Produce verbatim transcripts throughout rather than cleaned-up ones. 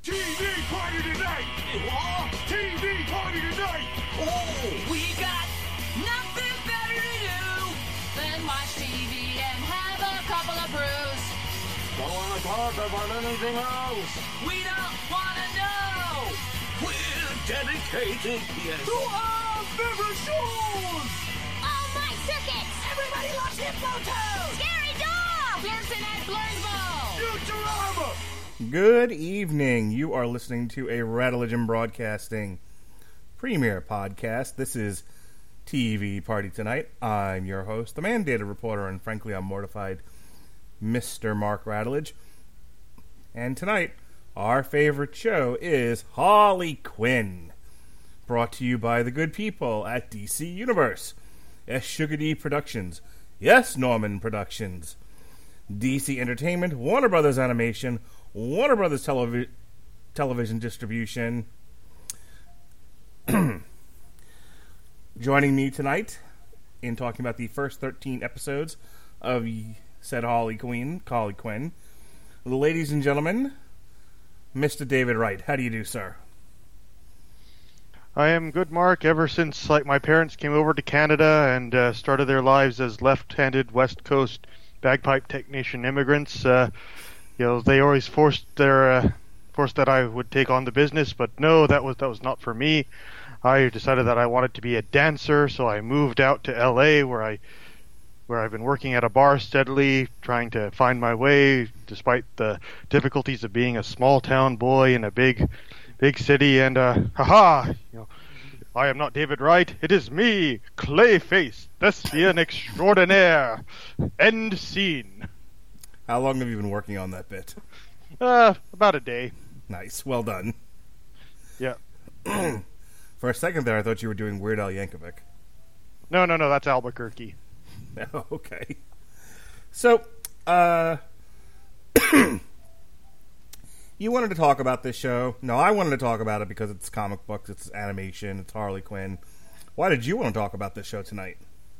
T V party tonight! What? T V party tonight! Oh, we got nothing better to do than watch T V and have a couple of brews. Don't want to talk about anything else. We don't want to know. We're dedicated, yes. To our favorite shows. Oh, my circuit! Everybody loves Hippo Scary dog! Pearson at Blurnsville. Futurama! Good evening. You are listening to a Rattlegion Broadcasting premiere podcast. This is T V Party Tonight. I'm your host, the mandated reporter, and frankly, I'm mortified, Mister Mark Rattledge. And tonight, our favorite show is Harley Quinn, brought to you by the good people at D C Universe, S. Sugar D Productions, Yes Norman Productions, D C Entertainment, Warner Brothers Animation, Warner Brothers Televi- Television Distribution. Joining me tonight in talking about the first thirteen episodes of said Harley Quinn, Harley Quinn, ladies and gentlemen, Mister David Wright. How do you do, sir? I am good, Mark. Ever since like my parents came over to Canada and uh, started their lives as left-handed West Coast bagpipe technician immigrants, uh, you know, they always forced their uh, forced that I would take on the business. But no, that was that was not for me. I decided that I wanted to be a dancer, so I moved out to L A, where I where I've been working at a bar steadily, trying to find my way, despite the difficulties of being a small town boy in a big, big city. And uh, haha, you know, I am not David Wright. It is me, Clayface, thespian extraordinaire. End scene. How long have you been working on that bit? Uh, about a day. Nice. Well done. Yeah. For a second there, I thought you were doing Weird Al Yankovic. No, no, no, that's Albuquerque. Oh, okay. So, uh... you wanted to talk about this show. No, I wanted to talk about it because it's comic books, it's animation, it's Harley Quinn. Why did you want to talk about this show tonight?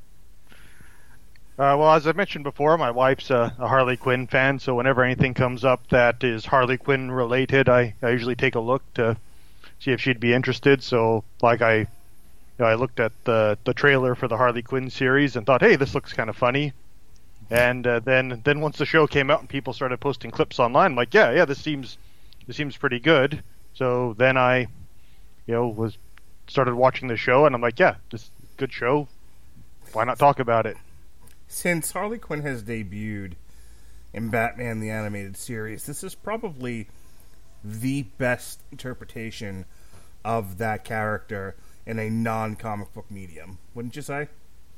Uh, well, as I mentioned before, my wife's a, a Harley Quinn fan, so whenever anything comes up that is Harley Quinn related, I, I usually take a look to see if she'd be interested. So, like, I you know, I looked at the the trailer for the Harley Quinn series and thought, hey, this looks kind of funny. And uh, then then once the show came out and people started posting clips online, I'm like, yeah, yeah, this seems this seems pretty good. So then I, you know, was started watching the show, and I'm like, yeah, this is a good show. Why not talk about it? Since Harley Quinn has debuted in Batman the Animated Series, this is probably the best interpretation of that character in a non-comic book medium. Wouldn't you say?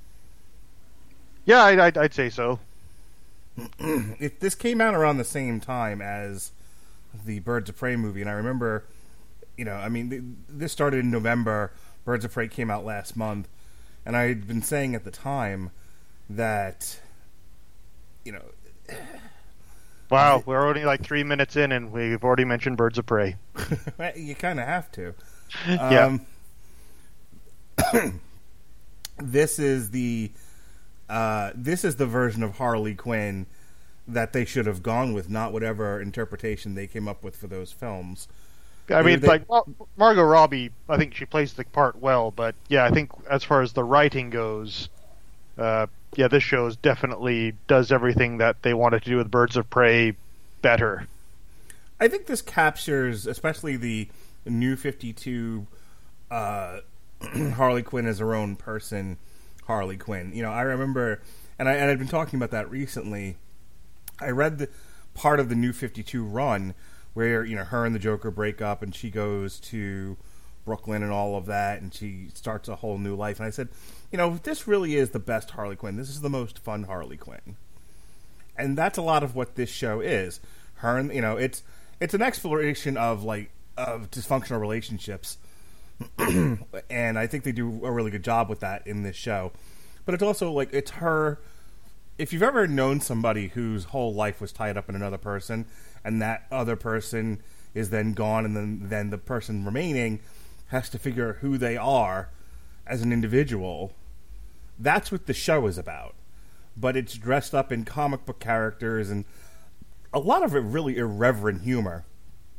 Yeah, I'd, I'd, I'd say so. If this came out around the same time as the Birds of Prey movie, and I remember, you know, I mean, this started in November, Birds of Prey came out last month, and I had been saying at the time that, you know... Wow, we're already like three minutes in, and we've already mentioned Birds of Prey. You kind of have to. Yeah. Um, this is the uh, this is the version of Harley Quinn that they should have gone with, not whatever interpretation they came up with for those films. I mean, they, like, Mar- Margot Robbie, I think she plays the part well, but yeah, I think as far as the writing goes, uh, yeah, this show definitely does everything that they wanted to do with Birds of Prey better. I think this captures, especially the New fifty-two uh, Harley Quinn as her own person, Harley Quinn. You know, I remember, and I and I've been talking about that recently. I read the part of the New fifty-two run where, you know, her and the Joker break up, and she goes to Brooklyn and all of that, and she starts a whole new life. And I said, you know, this really is the best Harley Quinn. This is the most fun Harley Quinn. And that's a lot of what this show is. Her and, you know, it's it's an exploration of, like, of dysfunctional relationships. And I think they do a really good job with that in this show. But it's also, like, it's her... If you've ever known somebody whose whole life was tied up in another person, and that other person is then gone, and then, then the person remaining has to figure out who they are as an individual, that's what the show is about. But it's dressed up in comic book characters and a lot of it really irreverent humor.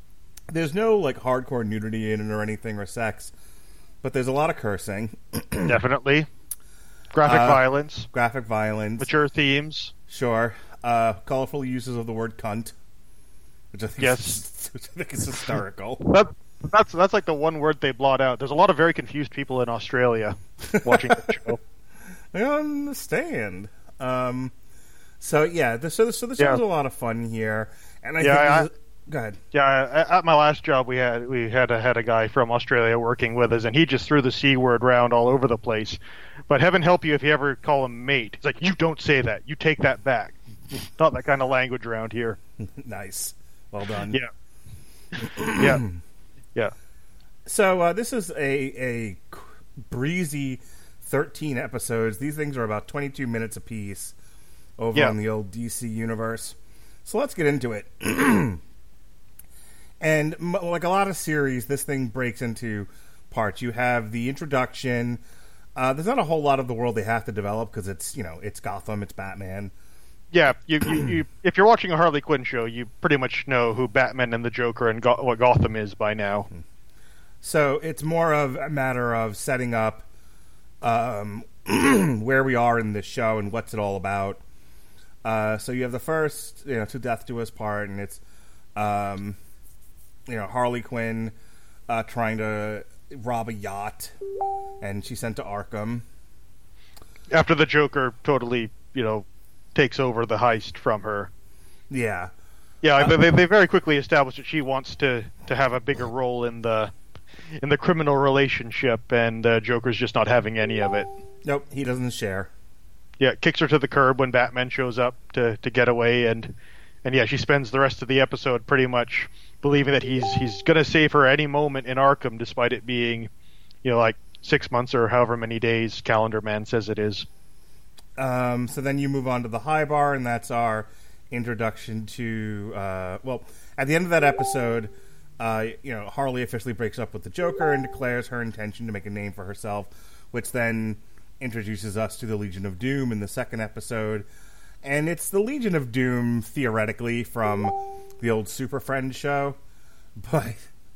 there's no like hardcore nudity in it or anything or sex, but there's a lot of cursing. Definitely. Graphic Uh, violence. Graphic violence. Mature themes. Sure. Uh, colorful uses of the word cunt, which I think Yes. is, which I think is hysterical. That, that's that's like the one word they blot out. There's a lot of very confused people in Australia watching the show. I don't understand. Um, so yeah, the, so the, so the show's Yeah. a lot of fun here, and I Yeah, think I- this is, go ahead. Yeah, I- at my last job, we had we had a, had a guy from Australia working with us, and he just threw the c word round all over the place. But heaven help you if you ever call him mate. It's like, you don't say that. You take that back. Not that kind of language around here. Nice, well done. Yeah, yeah, yeah. So uh, this is a a breezy thirteen episodes. These things are about twenty-two minutes apiece over Yeah. on the old D C universe. So let's get into it. And m- like a lot of series, this thing breaks into parts. You have the introduction. Uh, there's not a whole lot of the world they have to develop because it's, you know, it's Gotham, it's Batman. Yeah, you, you, you, if you're watching a Harley Quinn show, you pretty much know who Batman and the Joker and Go- what Gotham is by now. So it's more of a matter of setting up um, where we are in this show and what's it all about. Uh, so you have the first, you know, to death do us part, and it's, um, you know, Harley Quinn uh, trying to rob a yacht, and she's sent to Arkham. After the Joker totally, you know, takes over the heist from her. Yeah. Yeah, uh, they they very quickly established that she wants to, to have a bigger role in the in the criminal relationship, and uh, Joker's just not having any of it. Nope, he doesn't share. Yeah, kicks her to the curb when Batman shows up to, to get away, and and yeah, she spends the rest of the episode pretty much believing that he's he's gonna save her any moment in Arkham, despite it being, you know, like six months or however many days Calendar Man says it is. Um, so then you move on to the high bar, and that's our introduction to, uh, well, at the end of that episode, uh, you know, Harley officially breaks up with the Joker and declares her intention to make a name for herself, which then introduces us to the Legion of Doom in the second episode. And it's the Legion of Doom, theoretically, from the old Super Friends show, but,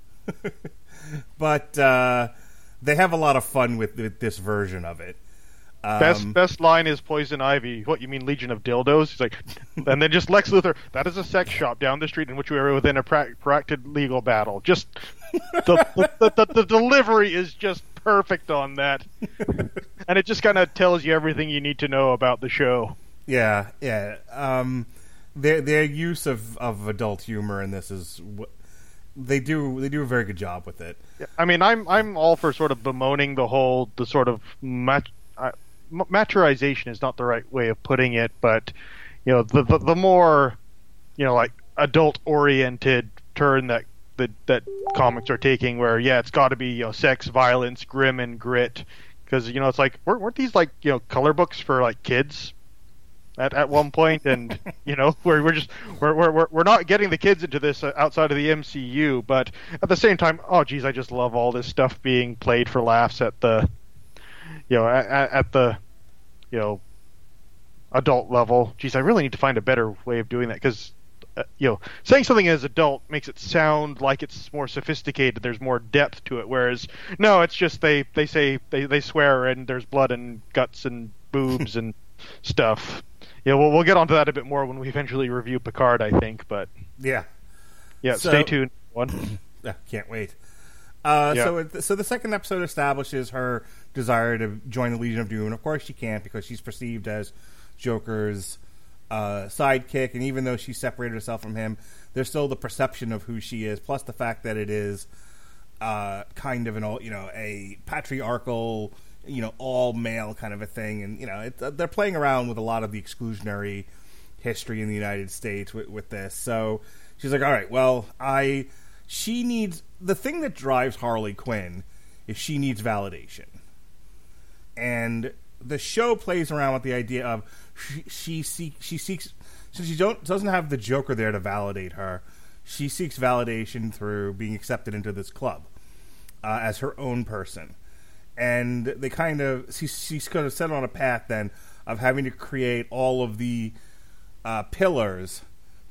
but, uh, they have a lot of fun with, with this version of it. Um, Best best line is Poison Ivy. What, you mean Legion of Dildos? He's like, and then just Lex Luthor. That is a sex shop down the street in which we are within a pra- protracted legal battle. Just the the, the, the the delivery is just perfect on that, and it just kind of tells you everything you need to know about the show. Yeah, yeah. Um, their their use of, of adult humor in this is what they do. They do a very good job with it. I mean, I'm I'm all for sort of bemoaning the whole the sort of mat, uh, maturization is not the right way of putting it, but you know, the the, the more you know, like adult oriented turn that that that comics are taking, where yeah, it's got to be, you know, sex, violence, grim and grit, because you know it's like weren't, weren't these like, you know, color books for like kids at at one point, and you know we're we're just we're we're we're not getting the kids into this uh, outside of the M C U, but at the same time, oh geez, I just love all this stuff being played for laughs at the you know at, at the you know adult level. Geez, I really need to find a better way of doing that, because uh, you know saying something as adult makes it sound like it's more sophisticated. There's more depth to it, whereas no, it's just they they say they they swear and there's blood and guts and boobs and stuff. Yeah, well, we'll get onto that a bit more when we eventually review Picard, I think. But Yeah, yeah, So- stay tuned. One. yeah can't wait. Uh, Yeah. So, it, so the second episode establishes her desire to join the Legion of Doom, and of course she can't because she's perceived as Joker's uh, sidekick, and even though she separated herself from him, there's still the perception of who she is, plus the fact that it is uh, kind of an all, you know, a patriarchal, you know, all male kind of a thing, and you know, it, they're playing around with a lot of the exclusionary history in the United States with, with this. So she's like, all right, well, I, she needs, the thing that drives Harley Quinn is she needs validation, and the show plays around with the idea of she she, seek, she seeks, since she don't doesn't have the Joker there to validate her, she seeks validation through being accepted into this club uh, as her own person. And they kind of, she's, she's kind of set on a path then of having to create all of the uh, pillars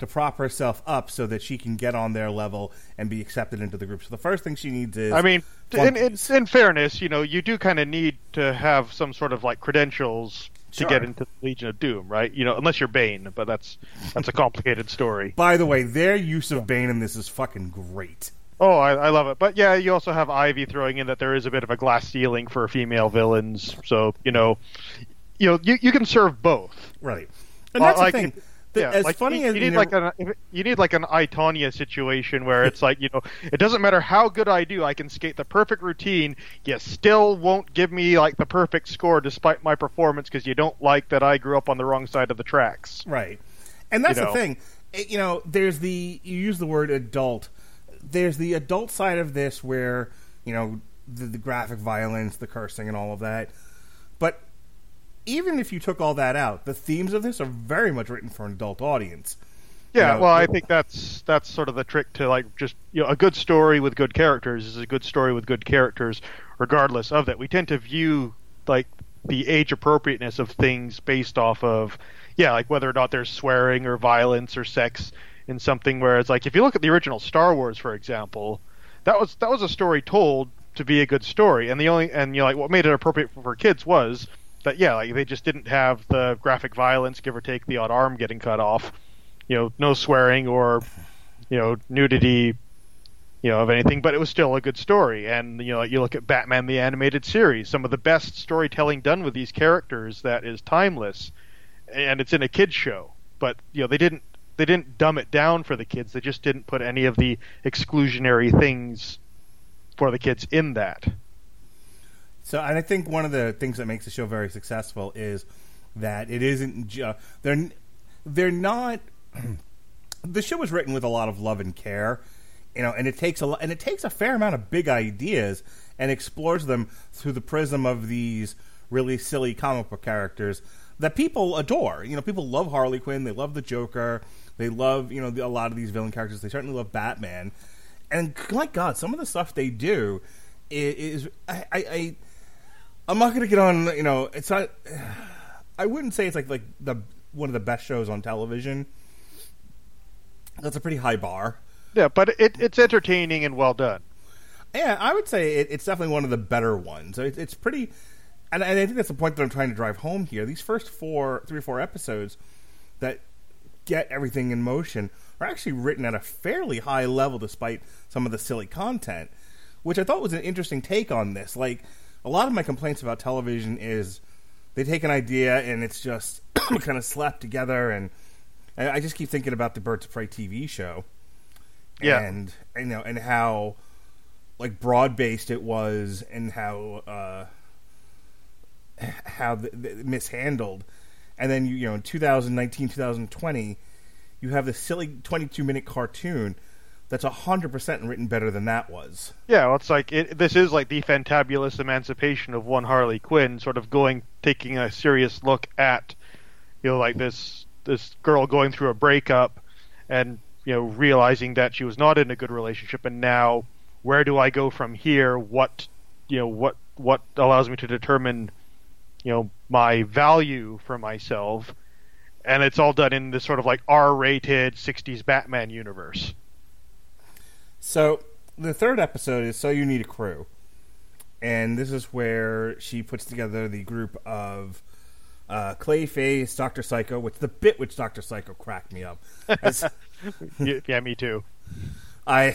to prop herself up so that she can get on their level and be accepted into the group. So the first thing she needs is... I mean, in, in, in fairness, you know, you do kind of need to have some sort of, like, credentials to Sure. get into the Legion of Doom, right? You know, unless you're Bane, but that's that's a complicated story. By the way, their use of Bane in this is fucking great. Oh, I, I love it. But yeah, you also have Ivy throwing in that there is a bit of a glass ceiling for female villains. So, you know, you know, you, you can serve both. Right. And that's Uh, like, the thing. if- The- Yeah, as like funny you, as you you need know- like an if- you need like an I, Tonya situation where it's like, you know, it doesn't matter how good I do, I can skate the perfect routine, you still won't give me like the perfect score despite my performance because you don't like that I grew up on the wrong side of the tracks. Right. And that's You the know. thing. It- you know, there's the, you use the word adult. There's the adult side of this where, you know, the, the graphic violence, the cursing, and all of that. But even if you took all that out, the themes of this are very much written for an adult audience. Yeah, You know, well, I the- think that's that's sort of the trick to like just, you know, a good story with good characters is a good story with good characters, regardless of that. We tend to view like the age appropriateness of things based off of, yeah, like whether or not there's swearing or violence or sex in something. Whereas, like if you look at the original Star Wars, for example, that was that was a story told to be a good story, and the only and you know like what made it appropriate for, for kids was that yeah, like they just didn't have the graphic violence, give or take the odd arm getting cut off. You know, no swearing or, you know, nudity, you know, of anything, but it was still a good story. And, you know, you look at Batman the Animated Series, some of the best storytelling done with these characters that is timeless, and it's in a kid's show. But, you know, they didn't they didn't dumb it down for the kids. They just didn't put any of the exclusionary things for the kids in that. So, and I think one of the things that makes the show very successful is that it isn't just they're they're not. The show was written with a lot of love and care, you know, and it takes a lo- and it takes a fair amount of big ideas and explores them through the prism of these really silly comic book characters that people adore. You know, people love Harley Quinn, they love the Joker, they love, you know, the, a lot of these villain characters. They certainly love Batman, and my God, some of the stuff they do is, is I. I, I I'm not going to get on, you know, it's not, I wouldn't say it's like, like the one of the best shows on television. That's a pretty high bar. Yeah, but it, it's entertaining and well done. Yeah, I would say it, it's definitely one of the better ones. It, it's pretty, and, and I think that's the point that I'm trying to drive home here. These first four, three or four episodes that get everything in motion are actually written at a fairly high level despite some of the silly content, which I thought was an interesting take on this. Like, a lot of my complaints about television is they take an idea and it's just kind of slapped together, and, and I just keep thinking about the Birds of Prey T V show, Yeah. and you know, and how like broad based it was, and how uh, how the, the, mishandled, and then you you know in twenty nineteen, twenty twenty, you have this silly twenty-two minute cartoon that's one hundred percent written better than that was. Yeah, well, it's like it, this is like the fantabulous emancipation of one Harley Quinn, sort of going, taking a serious look at, you know, like this this girl going through a breakup, and you know realizing that she was not in a good relationship, and now where do I go from here? What you know what what allows me to determine, you know, my value for myself, and it's all done in this sort of like R-rated sixties Batman universe. So, the third episode is So You Need a Crew. And this is where she puts together the group of uh, Clayface, Doctor Psycho, which the bit which Doctor Psycho cracked me up. As Yeah, me too. I,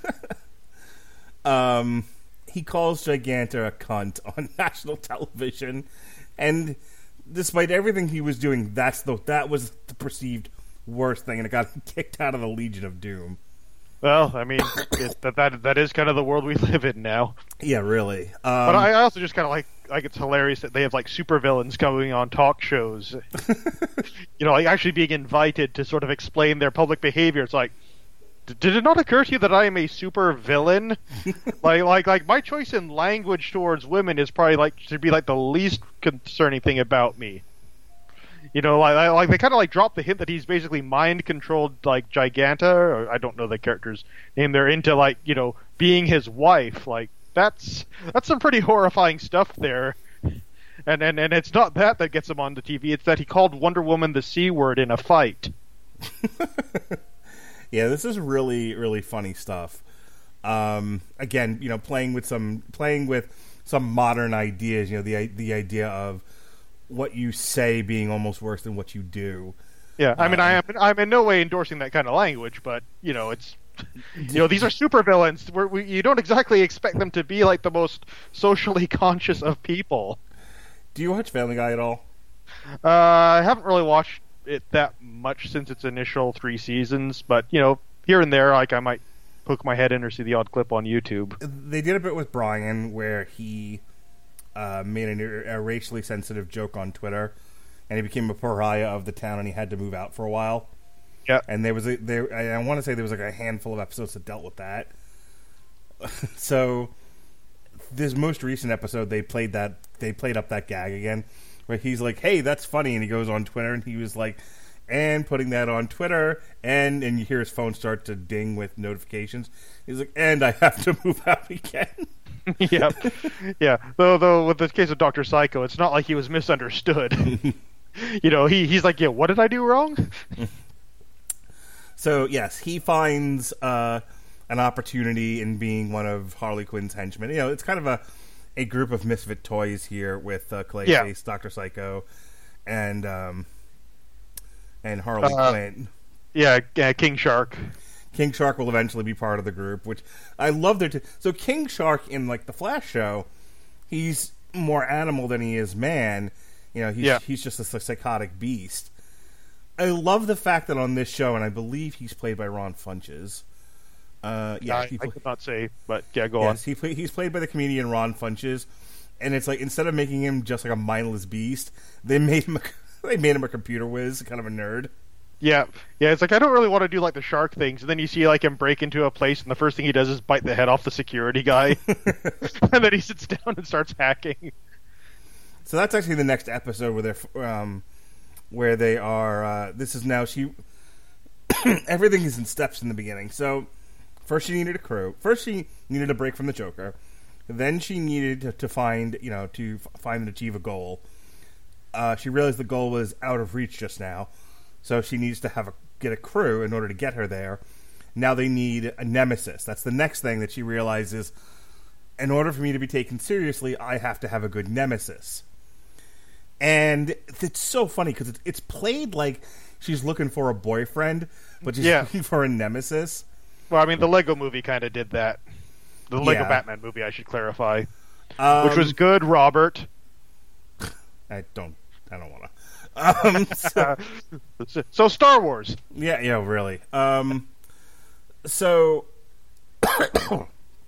um, he calls Giganta a cunt on national television, and despite everything he was doing, that's the that was the perceived worst thing, and it got him kicked out of the Legion of Doom. Well, I mean, it, that that that is kind of the world we live in now. Yeah, really. Um, But I, I also just kind of like like it's hilarious that they have like supervillains coming on talk shows. You know, like actually being invited to sort of explain their public behavior. It's like, d- did it not occur to you that I am a super villain? like like like my choice in language towards women is probably like should be like the least concerning thing about me. You know, like, like they kind of like drop the hint that he's basically mind controlled, like Giganta, or I don't know the character's name. They're into like you know being his wife. Like that's that's some pretty horrifying stuff there. And and and it's not that that gets him on the T V. It's that he called Wonder Woman the C word in a fight. Yeah, this is really, really funny stuff. Um, again, you know, playing with some playing with some modern ideas. You know, the the idea of what you say being almost worse than what you do. Yeah, I mean, Um, I am I'm in no way endorsing that kind of language, but you know, it's you know, these are supervillains. Where we, you don't exactly expect them to be like the most socially conscious of people. Do you watch Family Guy at all? Uh, I haven't really watched it that much since its initial three seasons, but you know, here and there, like I might poke my head in or see the odd clip on YouTube. They did a bit with Brian where he uh, made a, a racially sensitive joke on Twitter, and he became a pariah of the town, and he had to move out for a while. Yeah, And there was a there. I want to say there was like a handful of episodes that dealt with that. So this most recent episode, they played that they played up that gag again, where he's like, "Hey, that's funny," and he goes on Twitter, and he was like, "And putting that on Twitter," and and you hear his phone start to ding with notifications. He's like, "And I have to move out again." yep, yeah. Though, though, with the case of Doctor Psycho, it's not like he was misunderstood. You know, he he's like, "Yeah, what did I do wrong?" So yes, he finds uh, an opportunity in being one of Harley Quinn's henchmen. You know, it's kind of a a group of misfit toys here with uh, Clayface, Yeah. Doctor Psycho, and um, and Harley Uh, Quinn. Yeah, yeah, King Shark. King Shark will eventually be part of the group, which I love their. T- so King Shark in like the Flash show, he's more animal than he is man. You know, he's Yeah. he's just a psychotic beast. I love the fact that on this show, and I believe he's played by Ron Funches. Uh, yeah, I, he I pla- could not say, but yeah, go yes, he play, he's played by the comedian Ron Funches, and it's like instead of making him just like a mindless beast, they made him a, they made him a computer whiz, kind of a nerd. on. Yeah, yeah. It's like I don't really want to do like the shark things, and then you see like him break into a place, and the first thing he does is bite the head off the security guy, and then he sits down and starts hacking. So that's actually the next episode where they're um, where they are. Uh, this is now she. Everything is in steps in the beginning. So first she needed a crew. First she needed a break from the Joker. Then she needed to, to find you know to f- find and achieve a goal. Uh, she realized the goal was out of reach just now, so she needs to have a get a crew in order to get her there. Now they need a nemesis. That's the next thing that she realizes. In order for me to be taken seriously, I have to have a good nemesis. And it's so funny because it's, it's played like she's looking for a boyfriend, but she's Yeah. looking for a nemesis. Well, I mean, the Lego Movie kind of did that. The Lego Yeah. Batman movie, I should clarify, Um, which was good, Robert. I don't. I don't want to. Um, so, So, so Star Wars. yeah, yeah, really. Um, so, but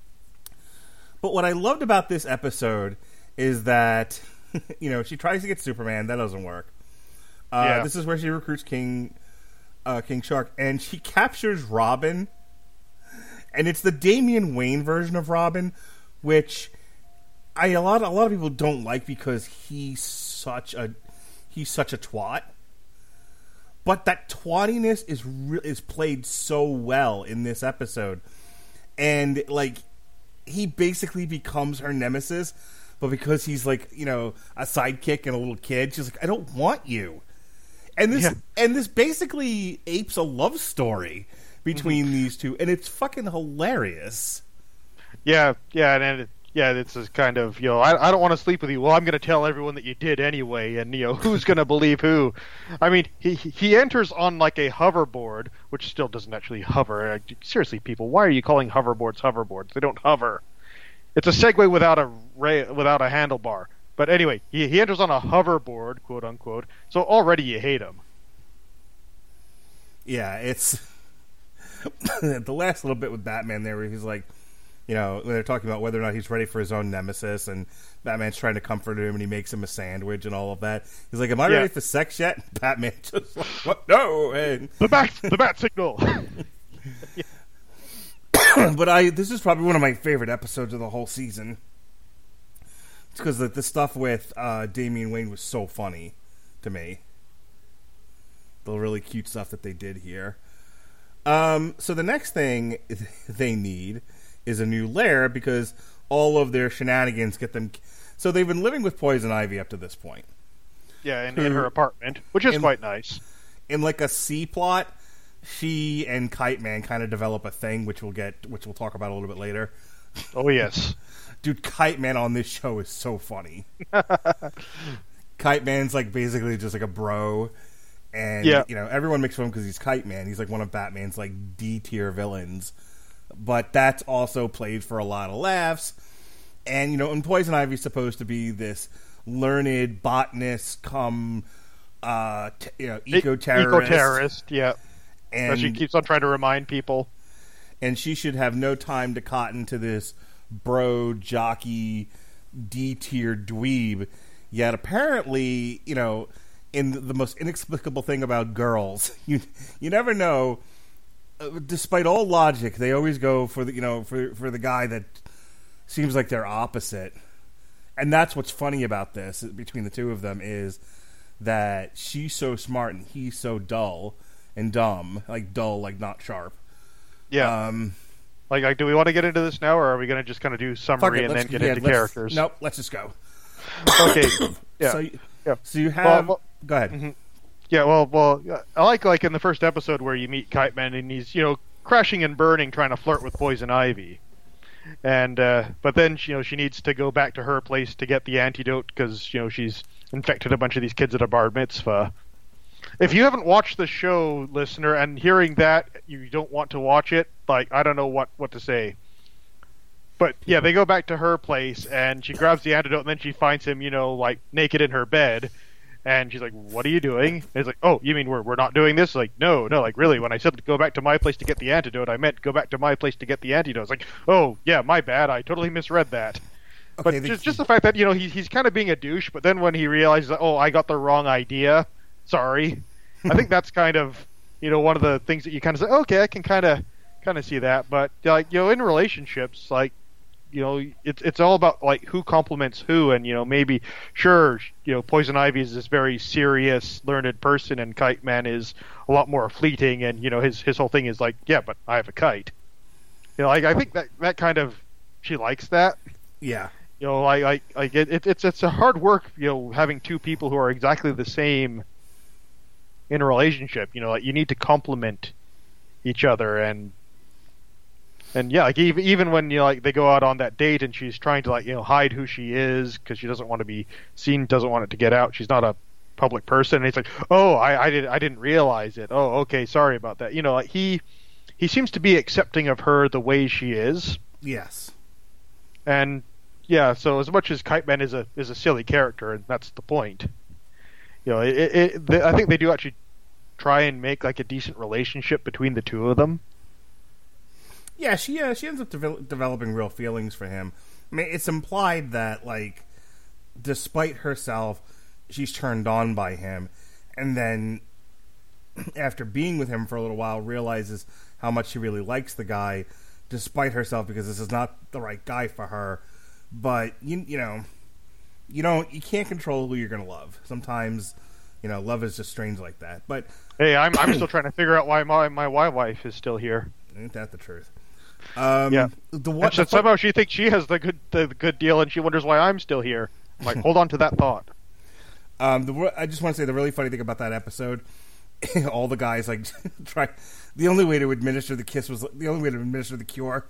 what I loved about this episode is that you know she tries to get Superman, that doesn't work. Uh, Yeah. This is where she recruits King uh, King Shark, and she captures Robin, and it's the Damian Wayne version of Robin, which I a lot a lot of people don't like because he's such a he's such a twat. But that twattiness is re- is played so well in this episode, and like he basically becomes her nemesis. But because he's like you know a sidekick and a little kid, she's like, I don't want you. And this Yeah. and this basically apes a love story between these two, and it's fucking hilarious. Yeah, yeah, and it, yeah, it's a kind of, you know, I, I don't want to sleep with you. Well, I'm going to tell everyone that you did anyway, and, you know, who's going to believe who? I mean, he he enters on, like, a hoverboard, which still doesn't actually hover. Uh, Seriously, people, why are you calling hoverboards hoverboards? They don't hover. It's a Segway without a ra- without a handlebar. But anyway, he, he enters on a hoverboard, quote-unquote, so already you hate him. Yeah, it's the last little bit with Batman there where he's like, you know, when they're talking about whether or not he's ready for his own nemesis, and Batman's trying to comfort him, and he makes him a sandwich and all of that. He's like, am I Yeah. ready for sex yet? Batman just like, what? No! And, The bat, the bat signal! but I, this is probably one of my favorite episodes of the whole season. It's because the, the stuff with uh, Damian Wayne was so funny to me. The really cute stuff that they did here. Um, so the next thing they need is a new lair because all of their shenanigans get them. So they've been living with Poison Ivy up to this point Yeah, in, in her apartment, which is In- quite nice. in like a C plot. she and Kite Man kind of develop a thing, which we'll get, which we'll talk about a little bit later. Oh yes, dude, Kite Man on this show is so funny. Kite Man's like basically just like a bro, and yeah. you know everyone makes fun of him because he's Kite Man. He's like one of Batman's like D tier villains, but that's also played for a lot of laughs. And you know, and Poison Ivy's supposed to be this learned botanist, come uh, t- you know, eco terrorist. Eco terrorist, yeah. And but she keeps on trying to remind people. And she should have no time to cotton to this bro jockey D-tier dweeb. Yet apparently, you know, in the most inexplicable thing about girls, you you never know. Uh, despite all logic, they always go for the you know for for the guy that seems like they're opposite. And that's what's funny about this between the two of them is that she's so smart and he's so dull and dumb, like dull, like not sharp. Yeah. Um, like, like, do we want to get into this now, or are we going to just kind of do summary it, and then get yeah, into let's, characters? Nope, let's just go. Okay. Yeah. So, you, yeah. so you have. Well, well, go ahead. Mm-hmm. Yeah. Well, well, I like like in the first episode where you meet Kite Man and he's you know crashing and burning trying to flirt with Poison Ivy, and uh, but then you know she needs to go back to her place to get the antidote because you know she's infected a bunch of these kids at a bar mitzvah. If you haven't watched the show, listener, and hearing that you don't want to watch it, like, I don't know what, what to say. But, yeah, they go back to her place, and she grabs the antidote, and then she finds him, you know, like, naked in her bed. And she's like, what are you doing? And he's like, oh, you mean we're we're not doing this? Like, no, no, like, really, when I said go back to my place to get the antidote, I meant go back to my place to get the antidote. It's like, oh, yeah, my bad, I totally misread that. Okay, but the, just, just the fact that, you know, he, he's kind of being a douche, but then when he realizes, oh, I got the wrong idea, sorry. I think that's kind of, you know, one of the things that you kind of say, okay, I can kind of kind of see that. But, like, you know, in relationships, like, you know, it's it's all about, like, who compliments who. And, you know, maybe, sure, you know, Poison Ivy is this very serious, learned person, and Kite Man is a lot more fleeting. And, you know, his, his whole thing is like, yeah, but I have a kite. You know, like, I think that, that kind of, she likes that. Yeah. You know, like, like, like it, it, it's it's a hard work, you know, having two people who are exactly the same in a relationship. You know, like, you need to complement each other, and and yeah, like even even when you know, like they go out on that date and she's trying to like you know hide who she is because she doesn't want to be seen, doesn't want it to get out. She's not a public person, and he's like, oh, I I did I didn't realize it. Oh, okay, sorry about that. You know, like he he seems to be accepting of her the way she is. Yes, and. Yeah, so as much as Kite Man is a is a silly character, and that's the point. You know, it, it, it, I think they do actually try and make like a decent relationship between the two of them. Yeah, she uh, she ends up de- developing real feelings for him. I mean, it's implied that like, despite herself, she's turned on by him, and then after being with him for a little while, realizes how much she really likes the guy, despite herself, because this is not the right guy for her. But you you know, you don't you can't control who you're gonna love. Sometimes, you know, love is just strange like that. But hey, I'm I'm still trying to figure out why my my wife is still here. Ain't that the truth? Um, yeah. The what so, somehow she thinks she has the good the good deal, and she wonders why I'm still here. I'm like, hold on to that thought. Um, the I just want to say the really funny thing about that episode, all the guys like try. The only way to administer the kiss was the only way to administer the cure.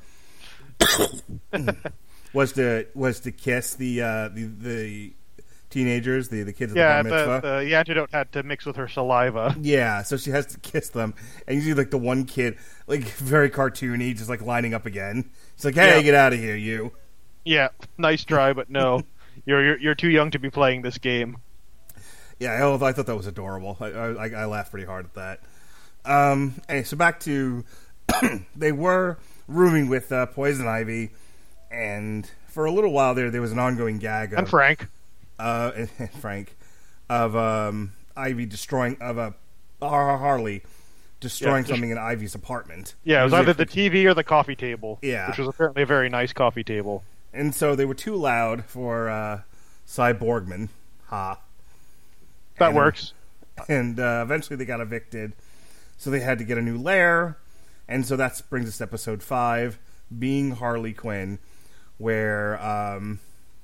Was to was to kiss the uh, the the teenagers, the the kids at yeah, the bar mitzvah. the, the antidote had to mix with her saliva. Yeah, so she has to kiss them, and you see like the one kid, like very cartoony, just like lining up again. It's like, hey, yeah. get out of here, you. Yeah, nice try, but no, you're, you're you're too young to be playing this game. Yeah, I, I thought that was adorable. I, I I laughed pretty hard at that. Um, anyway, so back to they were rooming with uh, Poison Ivy. And for a little while there, there was an ongoing gag of and Frank, uh, and, and Frank, of um, Ivy destroying of a uh, Harley destroying yeah, just, something in Ivy's apartment. Yeah, it was, it was either the T V or the coffee table. Yeah, which was apparently a very nice coffee table. And so they were too loud for uh, Cyborgman. Ha. That and, works. And uh, eventually they got evicted, so they had to get a new lair. And so that brings us to episode five, being Harley Quinn, where um,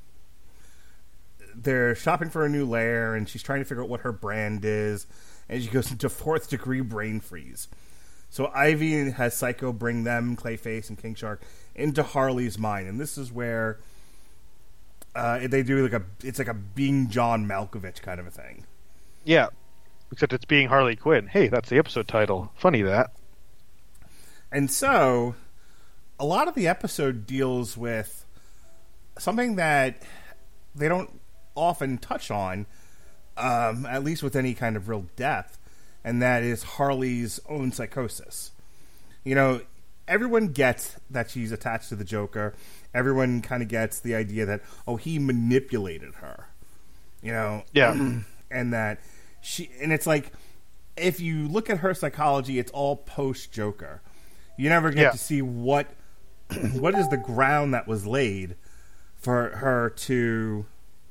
they're shopping for a new lair, and she's trying to figure out what her brand is, and she goes into fourth degree brain freeze. So Ivy has Psycho bring them, Clayface and King Shark, into Harley's mind, and this is where uh, they do like a it's like a being John Malkovich kind of a thing. Yeah, except it's being Harley Quinn. Hey, that's the episode title. Funny that. And so, a lot of the episode deals with something that they don't often touch on, um, at least with any kind of real depth, and that is Harley's own psychosis. You know, everyone gets that she's attached to the Joker. Everyone kind of gets the idea that, oh, he manipulated her. You know? Yeah. And that she... And it's like, if you look at her psychology, it's all post-Joker. You never get yeah. to see what what is the ground that was laid for her to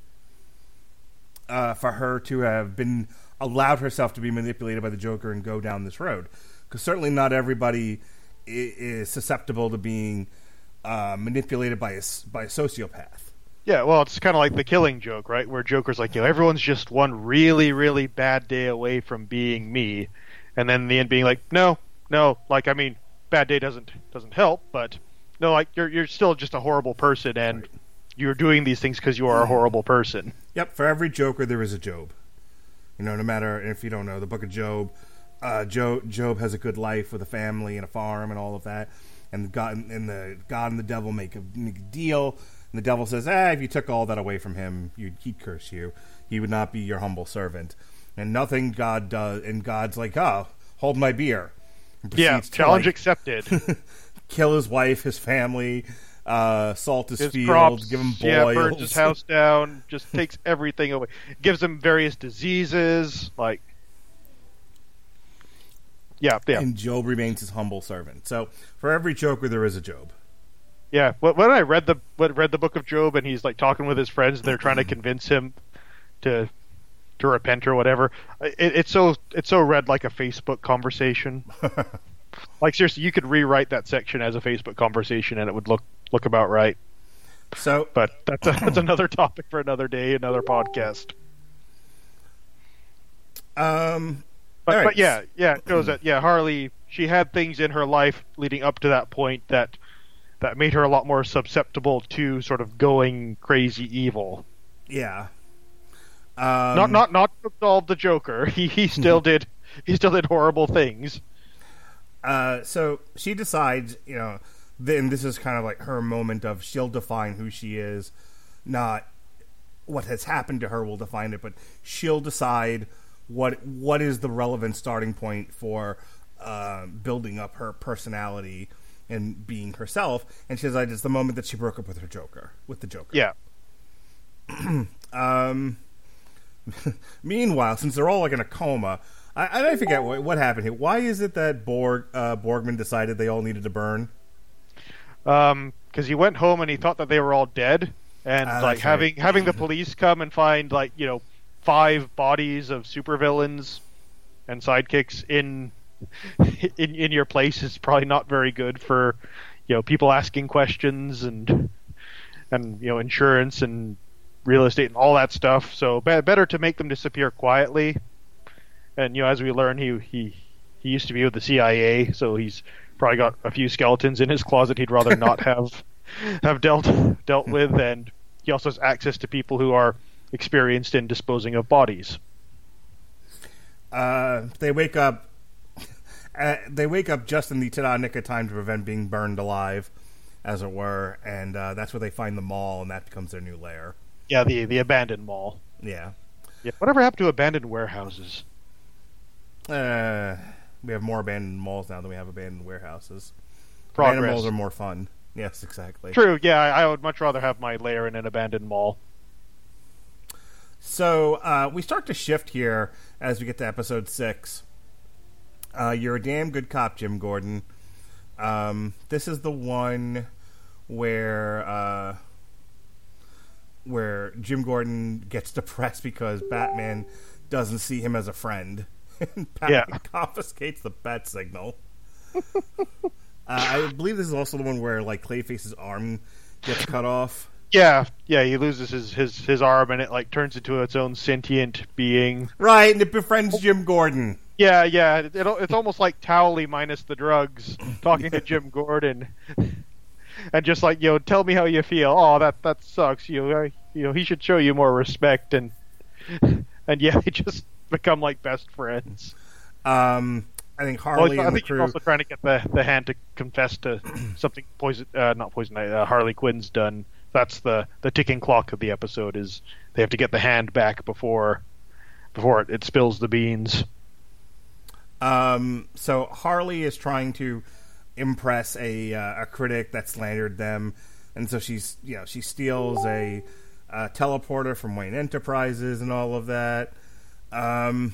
uh, for her to have been allowed herself to be manipulated by the Joker and go down this road. Because certainly not everybody is, is susceptible to being uh, manipulated by a, by a sociopath. Yeah, well, it's kind of like the Killing Joke, right? Where Joker's like, you know, everyone's just one really, really bad day away from being me, and then in the end being like, no, no, like I mean. Bad day doesn't doesn't help, but no, like you're you're still just a horrible person, and right. you're doing these things because you are a horrible person. Yep. For every Joker, there is a Job. You know, no matter if you don't know the Book of Job, uh, Job Job has a good life with a family and a farm and all of that, and God and the God and the devil make a, make a deal, and the devil says, "Ah, if you took all that away from him, you'd, he'd curse you. He would not be your humble servant." And nothing God does, and God's like, "Oh, hold my beer." Yeah, challenge like, accepted. Kill his wife, his family, uh, salt his, his field, crops, give him boils. Yeah, burns his house down, just takes everything away. Gives him various diseases, like... Yeah, yeah. And Job remains his humble servant. So, for every Joker, there is a Job. Yeah, when I read the when read the Book of Job, and he's like talking with his friends, and they're trying to convince him to... to repent or whatever. It, it's so it's so read like a Facebook conversation. Like seriously, you could rewrite that section as a Facebook conversation and it would look look about right. So, but that's a, that's another topic for another day, another podcast. Um, but, right. but yeah, yeah, it goes that yeah. Harley, she had things in her life leading up to that point that that made her a lot more susceptible to sort of going crazy evil. Yeah. Um, not not not to absolve the Joker. He he still did he still did horrible things. Uh, so she decides, you know, then this is kind of like her moment of she'll define who she is, not what has happened to her will define it, but she'll decide what what is the relevant starting point for uh, building up her personality and being herself. And she decides it's the moment that she broke up with her Joker, with the Joker. Yeah. um. Meanwhile, since they're all like in a coma, I, I forget what, what happened here. Why is it that Borg uh, Borgman decided they all needed to burn? Um, because he went home and he thought that they were all dead, and ah, like having right. having the police come and find like you know five bodies of supervillains and sidekicks in in in your place is probably not very good for you know people asking questions and and you know insurance and real estate and all that stuff. So be- better to make them disappear quietly. And you know, as we learn, he he he used to be with the C I A, so he's probably got a few skeletons in his closet he'd rather not have have dealt dealt with. And he also has access to people who are experienced in disposing of bodies. Uh, they wake up. Uh, they wake up just in the ta-da nick of time to prevent being burned alive, as it were, and uh, that's where they find the mall, and that becomes their new lair. Yeah, the the abandoned mall. Yeah. Yeah. Whatever happened to abandoned warehouses? Uh, we have more abandoned malls now than we have abandoned warehouses. Progress. Abandoned malls are more fun. Yes, exactly. True. Yeah, I, I would much rather have my lair in an abandoned mall. So uh, we start to shift here as we get to episode six. Uh, you're a damn good cop, Jim Gordon. Um, this is the one where uh, where Jim Gordon gets depressed because Batman doesn't see him as a friend. And Batman Yeah. confiscates the bat signal. uh, I believe this is also the one where like Clayface's arm gets cut off. Yeah, yeah, he loses his, his, his arm and it like turns into its own sentient being. Right, and it befriends Jim Gordon. Yeah, yeah. It, it, it's almost like Towley minus the drugs, talking to Jim Gordon, and just like, you know, tell me how you feel. Oh, that that sucks. You know, you know, he should show you more respect, and and yeah, they just become like best friends. Um, I think Harley well, I and think the crew. he's also trying to get the the hand to confess to something poison, uh, not poison. Uh, Harley Quinn's done. That's the the ticking clock of the episode. Is they have to get the hand back before before it, it spills the beans. Um, so Harley is trying to impress a uh, a critic that slandered them, and so she's you know she steals a, a teleporter from Wayne Enterprises and all of that. Um,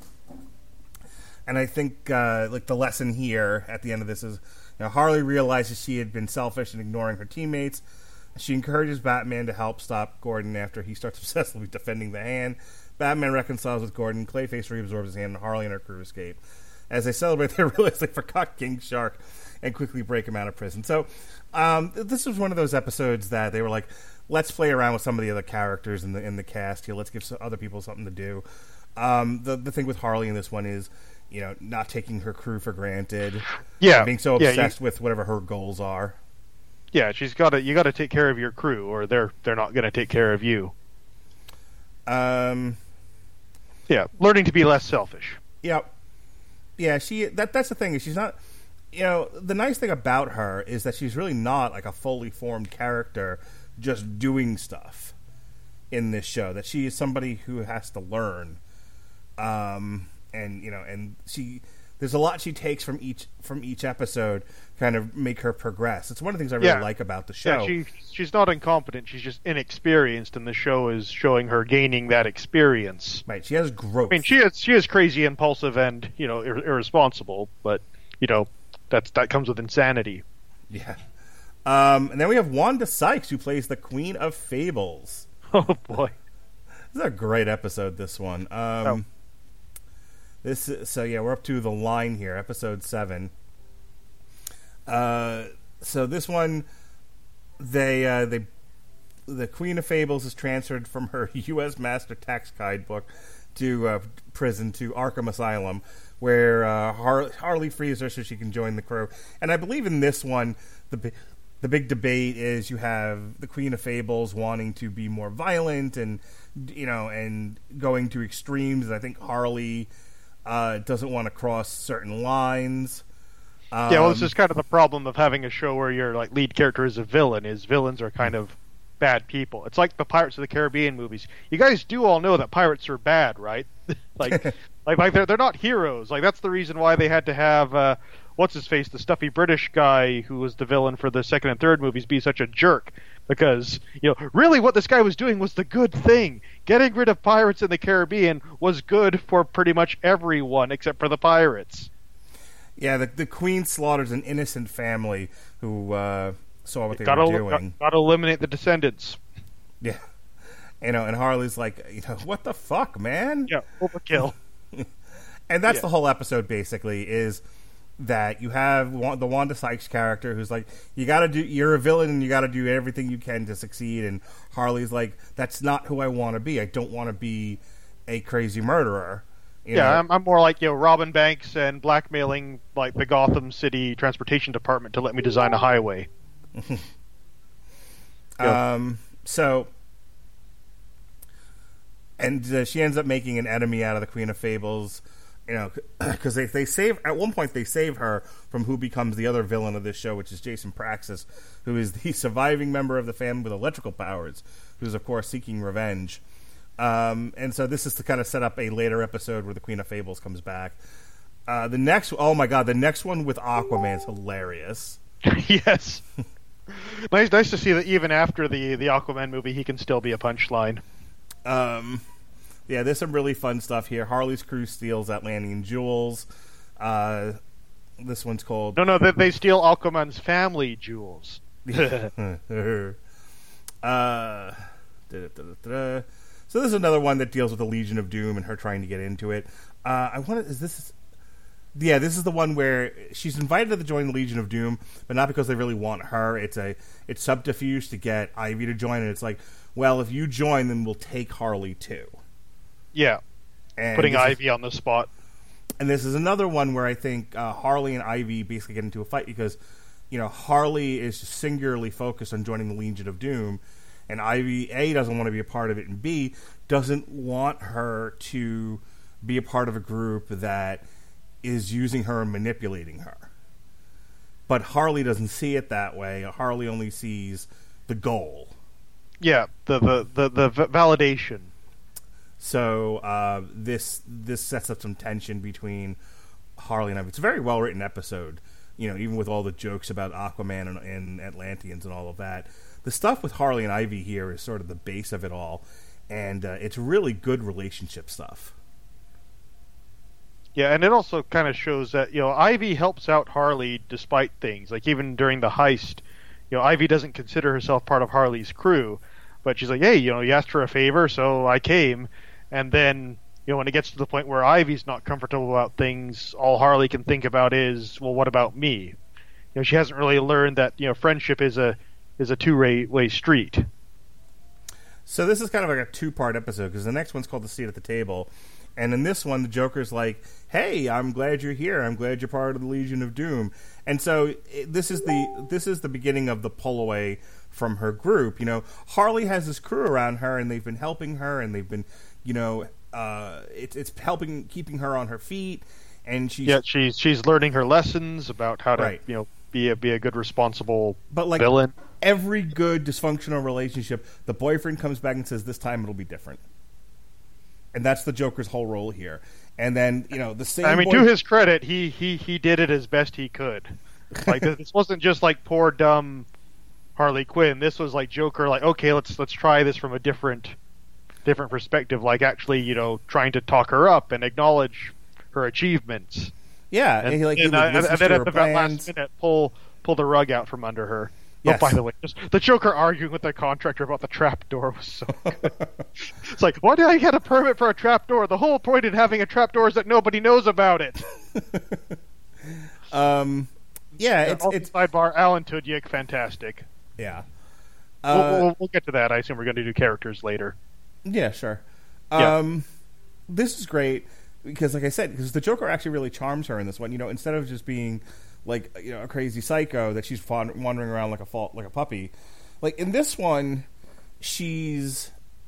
and I think uh, like the lesson here at the end of this is, you know, Harley realizes she had been selfish in ignoring her teammates. She encourages Batman to help stop Gordon after he starts obsessively defending the hand. Batman reconciles with Gordon, Clayface reabsorbs his hand, and Harley and her crew escape. As they celebrate, they realize they forgot King Shark and quickly break him out of prison. So um, this was one of those episodes that they were like, let's play around with some of the other characters in the in the cast here. Let's give some other people something to do. Um, the the thing with Harley in this one is, you know, not taking her crew for granted. Yeah, being so yeah, obsessed you, with whatever her goals are. Yeah, she's got to. You got to take care of your crew, or they're they're not going to take care of you. Um. Yeah, learning to be less selfish. Yeah, yeah. She that that's the thing is she's not. You know, the nice thing about her is that she's really not like a fully formed character, just doing stuff in this show. That she is somebody who has to learn. Um, and you know, and she there's a lot she takes from each from each episode, kind of make her progress. It's one of the things I really yeah. like about the show. Yeah, she she's not incompetent. She's just inexperienced, and the show is showing her gaining that experience. Right, she has growth. I mean, she is she is crazy, impulsive, and you know ir- irresponsible. But you know that's that comes with insanity. Yeah. Um, and then we have Wanda Sykes, who plays the Queen of Fables. Oh boy, this is a great episode. This one. Um, oh. This so yeah, we're up to the line here, episode seven. Uh, so this one, they uh, they the Queen of Fables is transferred from her U S Master Tax Guidebook to uh, prison to Arkham Asylum, where uh, Har- Harley frees her so she can join the crew. And I believe in this one, the the big debate is you have the Queen of Fables wanting to be more violent and you know and going to extremes. I think Harley uh, doesn't want to cross certain lines. Um, yeah, well, this is kind of the problem of having a show where your like lead character is a villain. Is villains are kind of bad people. It's like the Pirates of the Caribbean movies. You guys do all know that pirates are bad, right? like, like, like they're they're not heroes. Like that's the reason why they had to have uh, what's his face, the stuffy British guy who was the villain for the second and third movies, be such a jerk. Because you know, really, what this guy was doing was the good thing. Getting rid of pirates in the Caribbean was good for pretty much everyone except for the pirates. Yeah, the the Queen slaughters an innocent family who uh, saw what they gotta, were doing. Got to eliminate the descendants. Yeah, you know, and Harley's like, you know, what the fuck, man? Yeah, overkill. And that's yeah. the whole episode, basically, is that you have the Wanda Sykes character who's like, you got to do, you're a villain, and you got to do everything you can to succeed. And Harley's like, that's not who I want to be. I don't want to be a crazy murderer. You yeah, know? I'm, I'm more like, you know, robbing banks and blackmailing like the Gotham City Transportation Department to let me design a highway. yeah. Um. So, and uh, she ends up making an enemy out of the Queen of Fables, you know, because they they save at one point they save her from who becomes the other villain of this show, which is Jason Praxis, who is the surviving member of the family with electrical powers, who's of course seeking revenge. Um, and so this is to kind of set up a later episode where the Queen of Fables comes back. Uh, the next, oh my god, the next one with Aquaman is hilarious. Yes. nice, nice to see that even after the, the Aquaman movie, he can still be a punchline. Um, yeah, there's some really fun stuff here. Harley's crew steals Atlantean jewels. Uh, this one's called... No, no, they, they steal Aquaman's family jewels. uh, da-da-da-da-da. So this is another one that deals with the Legion of Doom and her trying to get into it. Uh, I want to... Is this... Yeah, this is the one where she's invited to join the Legion of Doom, but not because they really want her. It's a it's subterfuge to get Ivy to join, and it's like, well, if you join, then we'll take Harley too. Yeah, and putting Ivy is, on the spot. and this is another one where I think uh, Harley and Ivy basically get into a fight because, you know, Harley is singularly focused on joining the Legion of Doom, and Ivy, A, doesn't want to be a part of it, and B, doesn't want her to be a part of a group that is using her and manipulating her. But Harley doesn't see it that way. Harley only sees the goal. Yeah, the the, the, the v- validation. So uh, this this sets up some tension between Harley and Ivy. It's a very well written episode. You know, even with all the jokes about Aquaman and, and Atlanteans and all of that, the stuff with Harley and Ivy here is sort of the base of it all, and uh, it's really good relationship stuff. Yeah, and it also kind of shows that, you know, Ivy helps out Harley despite things. Like, even during the heist, you know, Ivy doesn't consider herself part of Harley's crew, but she's like, hey, you know, you asked for a favor, so I came. And then, you know, when it gets to the point where Ivy's not comfortable about things, all Harley can think about is, well, what about me? You know, she hasn't really learned that, you know, friendship is a is a two-way way street. So this is kind of like a two-part episode, because the next one's called The Seat at the Table. And in this one, the Joker's like, hey, I'm glad you're here. I'm glad you're part of the Legion of Doom. And so it, this is the this is the beginning of the pull away from her group. You know, Harley has this crew around her, and they've been helping her, and they've been, you know, uh, it, it's helping, keeping her on her feet. And she's... Yeah, she's, she's learning her lessons about how to, right. you know, be a, be a good, responsible but like villain. Every good dysfunctional relationship, the boyfriend comes back and says, this time it'll be different. And that's the Joker's whole role here. And then, you know, the same... I mean, boy- to his credit, he, he, he did it as best he could. Like, this wasn't just like poor, dumb Harley Quinn. This was like Joker, like, okay, let's let's try this from a different different perspective. Like, actually, you know, trying to talk her up and acknowledge her achievements. Yeah, And, and, he, like, and, he uh, listens and to then her at the last plans. minute, pull pull the rug out from under her. Yes. Oh, by the way, just the Joker arguing with the contractor about the trapdoor was so good. It's like, why did I get a permit for a trapdoor? The whole point in having a trapdoor is that nobody knows about it. um, yeah, And it's, also, it's sidebar, Alan Tudyk, fantastic. yeah. We'll, Uh, we'll, we'll get to that. I assume we're going to do characters later. yeah, sure. Yeah. Um, this is great because, like I said, because the Joker actually really charms her in this one. You know, instead of just being like, you know, a crazy psycho that she's fawn- wandering around like a fa- like a puppy, like in this one, she's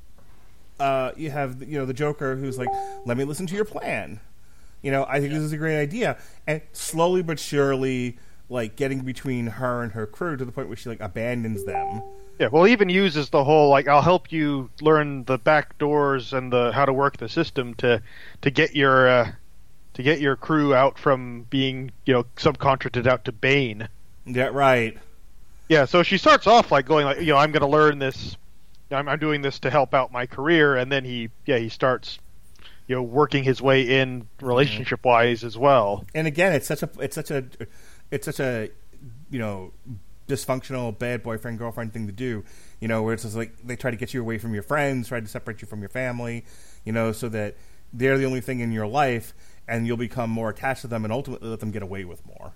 uh, you have you know the Joker who's like, let me listen to your plan. You know, I think this is a great idea, and slowly but surely, like getting between her and her crew to the point where she like abandons them. Yeah, well, he even uses the whole, like, I'll help you learn the back doors and the how to work the system to to get your uh, to get your crew out from being, you know, subcontracted out to Bane. Yeah, right. Yeah, so she starts off like going like, you know, I'm going to learn this. I'm, I'm doing this to help out my career, and then he, yeah, he starts, you know, working his way in relationship wise as well. And again, it's such a it's such a it's such a you know dysfunctional bad boyfriend girlfriend thing to do. You know, where it's just like they try to get you away from your friends, try to separate you from your family. You know, so that they're the only thing in your life, and you'll become more attached to them, and ultimately let them get away with more.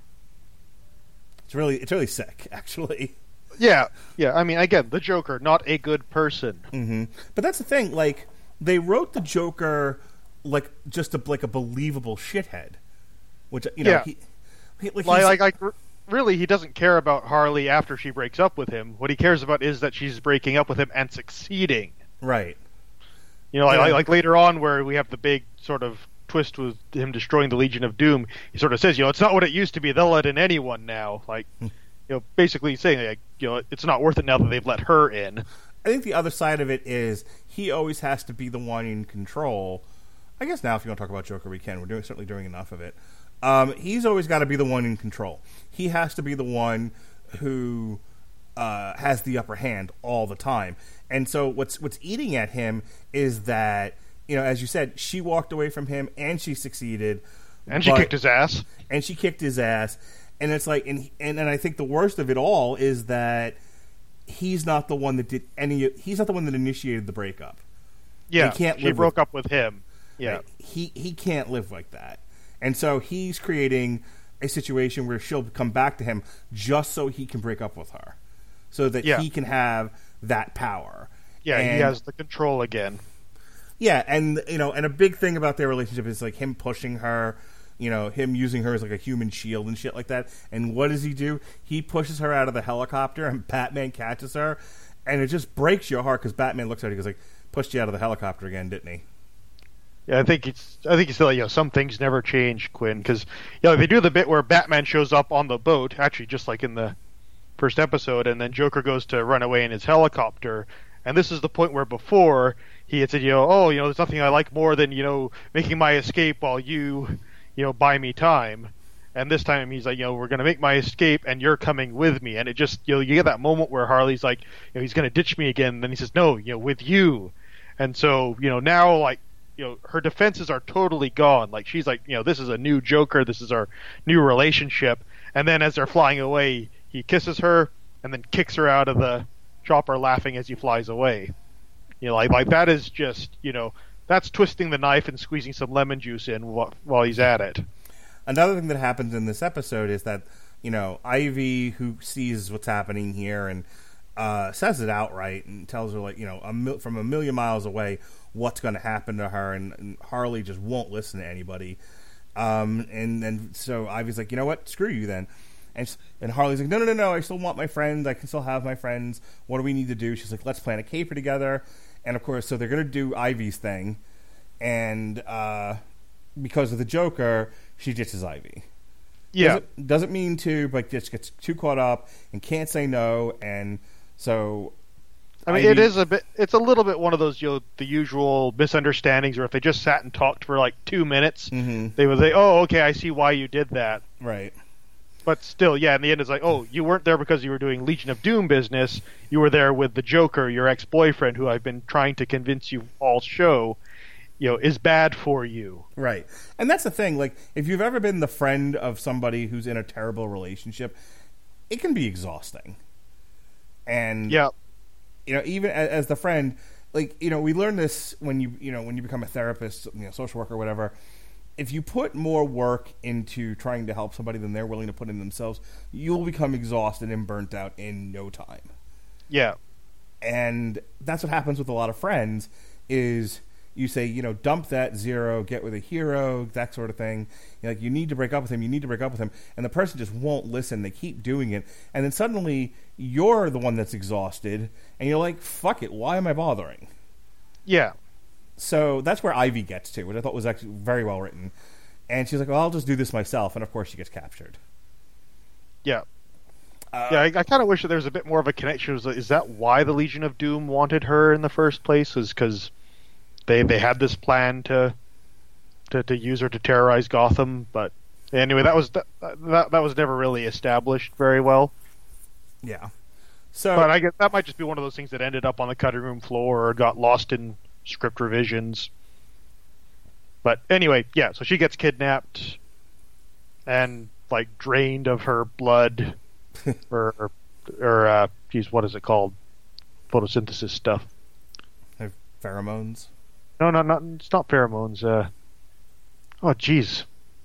It's really it's really sick, actually. Yeah, yeah. I mean, again, the Joker, not a good person. Mm-hmm. But that's the thing. Like they wrote the Joker like just a like a believable shithead, which you know Yeah. he, he like, Like, he's- like, like, r- really, he doesn't care about Harley after she breaks up with him. What he cares about is that she's breaking up with him and succeeding. right. You know, like, Yeah. like, like later on, where we have the big sort of twist with him destroying the Legion of Doom. He sort of says, you know, it's not what it used to be. They'll let in anyone now. Like, you know, basically saying, like, you know, it's not worth it now that they've let her in. I think the other side of it is he always has to be the one in control. I guess now, if you want to talk about Joker, we can. We're doing certainly doing enough of it. Um, he's always got to be the one in control. He has to be the one who uh, has the upper hand all the time. And so what's what's eating at him is that, you know, as you said, she walked away from him and she succeeded. And she but- kicked his ass. And she kicked his ass. And it's like, and, and and I think the worst of it all is that he's not the one that did any. He's not the one that initiated the breakup. Yeah, He can't she live broke with- up with him. Yeah. Right? He he can't live like that, and so he's creating a situation where she'll come back to him just so he can break up with her, so that Yeah. he can have that power. Yeah, And- he has the control again. Yeah, and you know, and a big thing about their relationship is like him pushing her you know, him using her as like a human shield and shit like that. And what does he do? He pushes her out of the helicopter, and Batman catches her, and it just breaks your heart because Batman looks at her and goes like, "Pushed you out of the helicopter again, didn't he?" Yeah, I think it's. I think it's still, you know, some things never change, Quinn, because, you know, they do the bit where Batman shows up on the boat, actually just like in the first episode, and then Joker goes to run away in his helicopter, and this is the point where before he had said, you know, oh, you know, there's nothing I like more than, you know, making my escape while you, you know, buy me time. And this time he's like, you know, we're going to make my escape and you're coming with me. And it just, you know, you get that moment where Harley's like, you know, he's going to ditch me again. And then he says, no, you know, with you. And so, you know, now, like, you know, her defenses are totally gone. Like, she's like, you know, this is a new Joker. This is our new relationship. And then as they're flying away, he kisses her and then kicks her out of the chopper, laughing as he flies away. You know, like, like that is just, you know, that's twisting the knife and squeezing some lemon juice in while, while he's at it. Another thing that happens in this episode is that, you know, Ivy, who sees what's happening here and uh, says it outright and tells her, like, you know, a mil- from a million miles away what's going to happen to her, and, and Harley just won't listen to anybody. Um, and then so Ivy's like, you know what, screw you then. And, and Harley's like, no, no, no, no, I still want my friends. I can still have my friends. What do we need to do? She's like, let's plan a caper together. And, of course, so they're going to do Ivy's thing. And uh, because of the Joker, she ditches Ivy. Yeah. Doesn't, doesn't mean to, but just gets too caught up and can't say no. And so... I mean, Ivy, it is a bit, it's a little bit one of those, you know, the usual misunderstandings where if they just sat and talked for like two minutes, mm-hmm. they would say, oh, okay, I see why you did that. Right. But still, yeah, in the end, it's like, oh, you weren't there because you were doing Legion of Doom business. You were there with the Joker, your ex-boyfriend, who I've been trying to convince you all show, you know, is bad for you. Right. And that's the thing. Like, if you've ever been the friend of somebody who's in a terrible relationship, it can be exhausting. And, yeah. you know, even as, as the friend, like, you know, we learn this when you, you know, when you become a therapist, you know, social worker, whatever. If you put more work into trying to help somebody than they're willing to put in themselves, you'll become exhausted and burnt out in no time. Yeah. And that's what happens with a lot of friends is you say, you know, dump that Zero, get with a hero, that sort of thing. You're like, you need to break up with him, you need to break up with him. And the person just won't listen. They keep doing it. And then suddenly you're the one that's exhausted. And you're like, fuck it, why am I bothering? Yeah. So that's where Ivy gets to, which I thought was actually very well written. And she's like, well, I'll just do this myself. And, of course, she gets captured. Yeah. Uh, yeah, I, I kind of wish that there was a bit more of a connection. Is, is that why the Legion of Doom wanted her in the first place? Is because they they had this plan to, to to use her to terrorize Gotham? But anyway, that was that, that, that was never really established very well. Yeah. So, but I guess that might just be one of those things that ended up on the cutting room floor or got lost in script revisions. But anyway, yeah, so she gets kidnapped and, like, drained of her blood or, or, or uh, geez, what is it called? Photosynthesis stuff. Her pheromones? No, no, not, it's not pheromones. Uh, oh, jeez.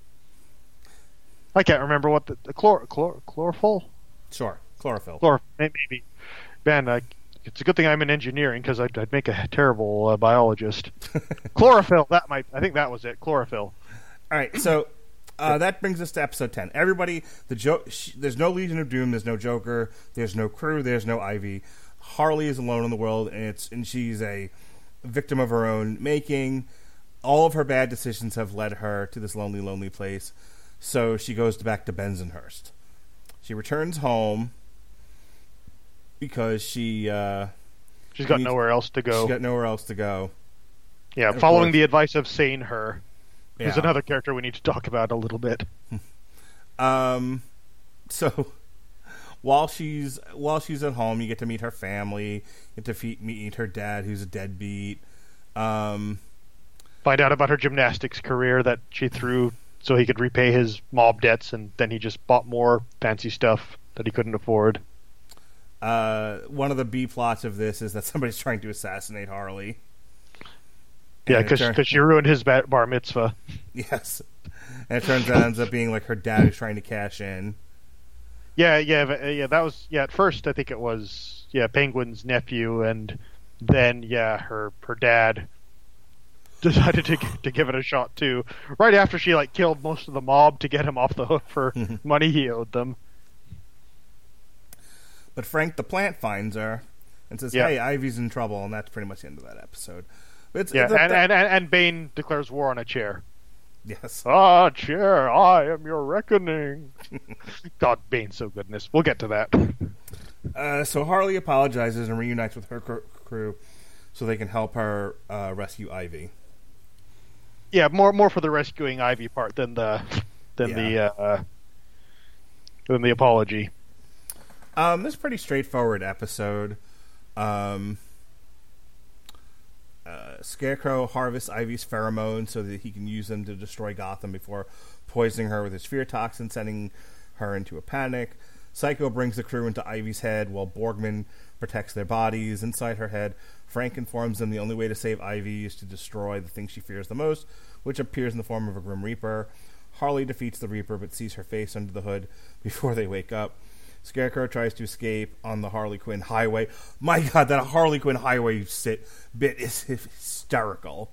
I can't remember what the, the chlor, chlor, chlorophyll? Sure, chlorophyll. Chlor, maybe. Man, I it's a good thing I'm in engineering because I'd, I'd make a terrible uh, biologist. Chlorophyll, that might. I think that was it. Chlorophyll. All right, so uh, that brings us to episode ten. Everybody, the jo- sh- there's no Legion of Doom, there's no Joker, there's no crew, there's no Ivy. Harley is alone in the world, and it's and she's a victim of her own making. All of her bad decisions have led her to this lonely, lonely place. So she goes back to Bensonhurst. She returns home. Because she, uh, she's got needs, nowhere else to go. She's got nowhere else to go. Yeah, and following course, the advice of Sane Her, yeah. who's another character we need to talk about a little bit. um, so while she's while she's at home, you get to meet her family. You get to fe- meet her dad, who's a deadbeat. Um, Find out about her gymnastics career that she threw so he could repay his mob debts, and then he just bought more fancy stuff that he couldn't afford. Uh, one of the B plots of this is that somebody's trying to assassinate Harley. Yeah, because turn- she ruined his bar mitzvah. Yes. And it turns out it ends up being like her dad who's trying to cash in. Yeah, yeah, yeah. That was yeah. At first, I think it was yeah Penguin's nephew, and then yeah, her her dad, decided to to give it a shot too. Right after she like killed most of the mob to get him off the hook for money he owed them. But Frank the Plant finds her and says, Yeah. "Hey, Ivy's in trouble," and that's pretty much the end of that episode. But it's, Yeah, it's and, a- and, and and Bane declares war on a chair. yes. Ah, chair, I am your reckoning. God, Bane's so good in this. We'll get to that. Uh, so Harley apologizes and reunites with her cr- crew so they can help her uh, rescue Ivy. Yeah, more more for the rescuing Ivy part than the than Yeah. the uh, than the apology. Um, this is a pretty straightforward episode. Um, uh, Scarecrow harvests Ivy's pheromones so that he can use them to destroy Gotham before poisoning her with his fear toxin, sending her into a panic. Psycho brings the crew into Ivy's head while Borgman protects their bodies. Inside her head, Frank informs them the only way to save Ivy is to destroy the thing she fears the most, which appears in the form of a Grim Reaper. Harley defeats the Reaper but sees her face under the hood before they wake up. Scarecrow tries to escape on the Harley Quinn highway. My God, that Harley Quinn highway sit bit is hysterical.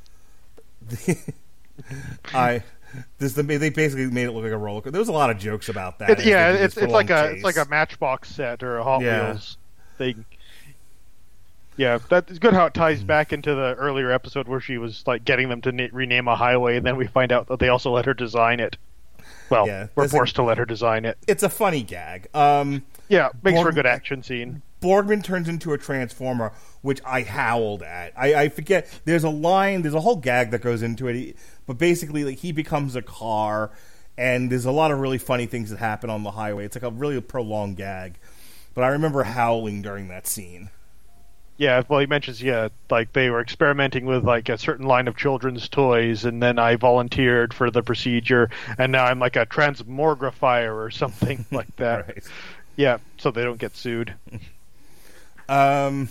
I this the they basically made it look like a roller coaster. There was a lot of jokes about that. It's, yeah, As they did it's this it's like a prolonged it's like a chase. Matchbox set or a Hot Yeah. Wheels thing. Yeah, that's good how it ties back into the earlier episode where she was like getting them to na- rename a highway, and then we find out that they also let her design it. Well, Yeah, we're that's forced to let her design it. It's a funny gag. Um, Yeah, makes for a Borg- good action scene. Borgman turns into a transformer, which I howled at. I, I forget. There's a line. There's a whole gag that goes into it. He- but basically, like he becomes a car, and there's a lot of really funny things that happen on the highway. It's like a really prolonged gag. But I remember howling during that scene. Yeah, well, he mentions, yeah, like they were experimenting with like a certain line of children's toys, and then I volunteered for the procedure, and now I'm like a transmogrifier or something like that. Right. Yeah, so they don't get sued. Um.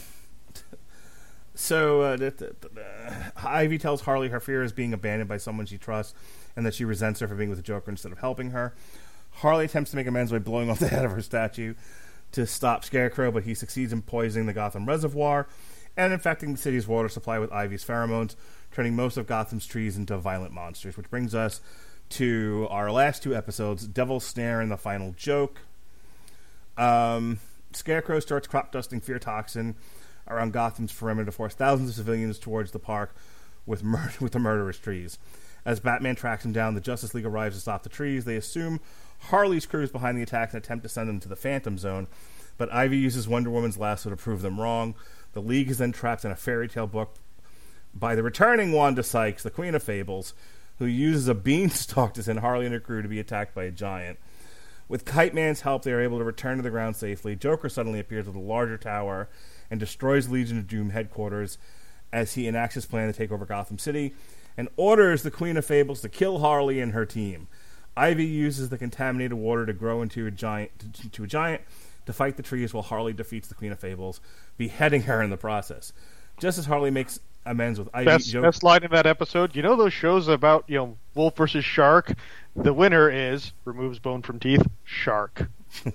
So uh, th- th- th- uh, Ivy tells Harley her fear is being abandoned by someone she trusts, and that she resents her for being with the Joker instead of helping her. Harley attempts to make amends by blowing off the head of her statue to stop Scarecrow, but he succeeds in poisoning the Gotham reservoir and infecting the city's water supply with Ivy's pheromones, turning most of Gotham's trees into violent monsters. Which brings us to our last two episodes, Devil's Snare and the Final Joke. Um, Scarecrow starts crop dusting fear toxin around Gotham's perimeter to force thousands of civilians towards the park with mur- with the murderous trees. As Batman tracks him down, the Justice League arrives to stop the trees. They assume Harley's crew is behind the attack and attempt to send them to the Phantom Zone, but Ivy uses Wonder Woman's lasso to prove them wrong. The League is then trapped in a fairy tale book by the returning Wanda Sykes, the Queen of Fables, who uses a beanstalk to send Harley and her crew to be attacked by a giant. With Kite Man's help, they are able to return to the ground safely. Joker suddenly appears with a larger tower and destroys Legion of Doom headquarters as he enacts his plan to take over Gotham City and orders the Queen of Fables to kill Harley and her team. Ivy uses the contaminated water to grow into a giant to, to a giant to fight the trees while Harley defeats the Queen of Fables, beheading her in the process. Just as Harley makes amends with Ivy, Best, Joker... best line in that episode. You know those shows about, you know, wolf versus shark? The winner is removes bone from teeth, shark.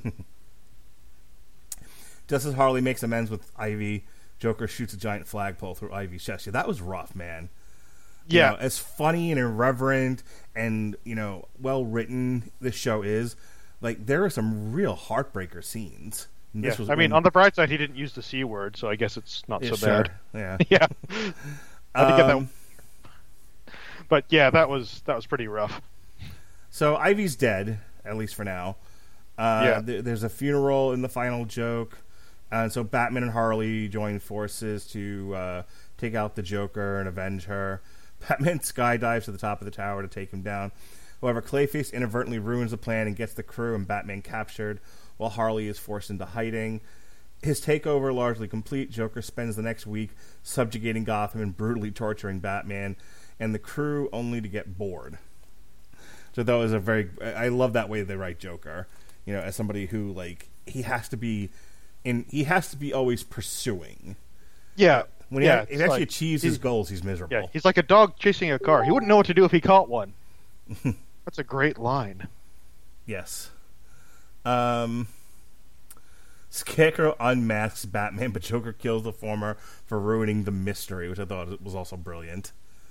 Just as Harley makes amends with Ivy, Joker shoots a giant flagpole through Ivy's chest. Yeah, that was rough, man. You Yeah. know, as funny and irreverent and, you know, well written this show is, like, there are some real heartbreaker scenes. And Yeah. this was I mean, when- on the bright side, he didn't use the C word, so I guess it's not Yeah, so sure. bad. Yeah. Yeah. I think Um, that. But yeah, that was that was pretty rough. So Ivy's dead, at least for now. Uh, Yeah. th- there's a funeral in the Final Joke, and so Batman and Harley join forces to uh, take out the Joker and avenge her. Batman skydives to the top of the tower to take him down. However, Clayface inadvertently ruins the plan and gets the crew and Batman captured, while Harley is forced into hiding. His takeover largely complete, Joker spends the next week subjugating Gotham and brutally torturing Batman and the crew, only to get bored. So that was a very... I love that way they write Joker. You know, as somebody who, like, he has to be... in he has to be always pursuing. Yeah. When he, yeah, if he it's actually like- achieves his goals, he's miserable. Yeah, he's like a dog chasing a car. He wouldn't know what to do if he caught one. That's a great line. Yes. Um, Scarecrow unmasks Batman, but Joker kills the former for ruining the mystery, which I thought was also brilliant.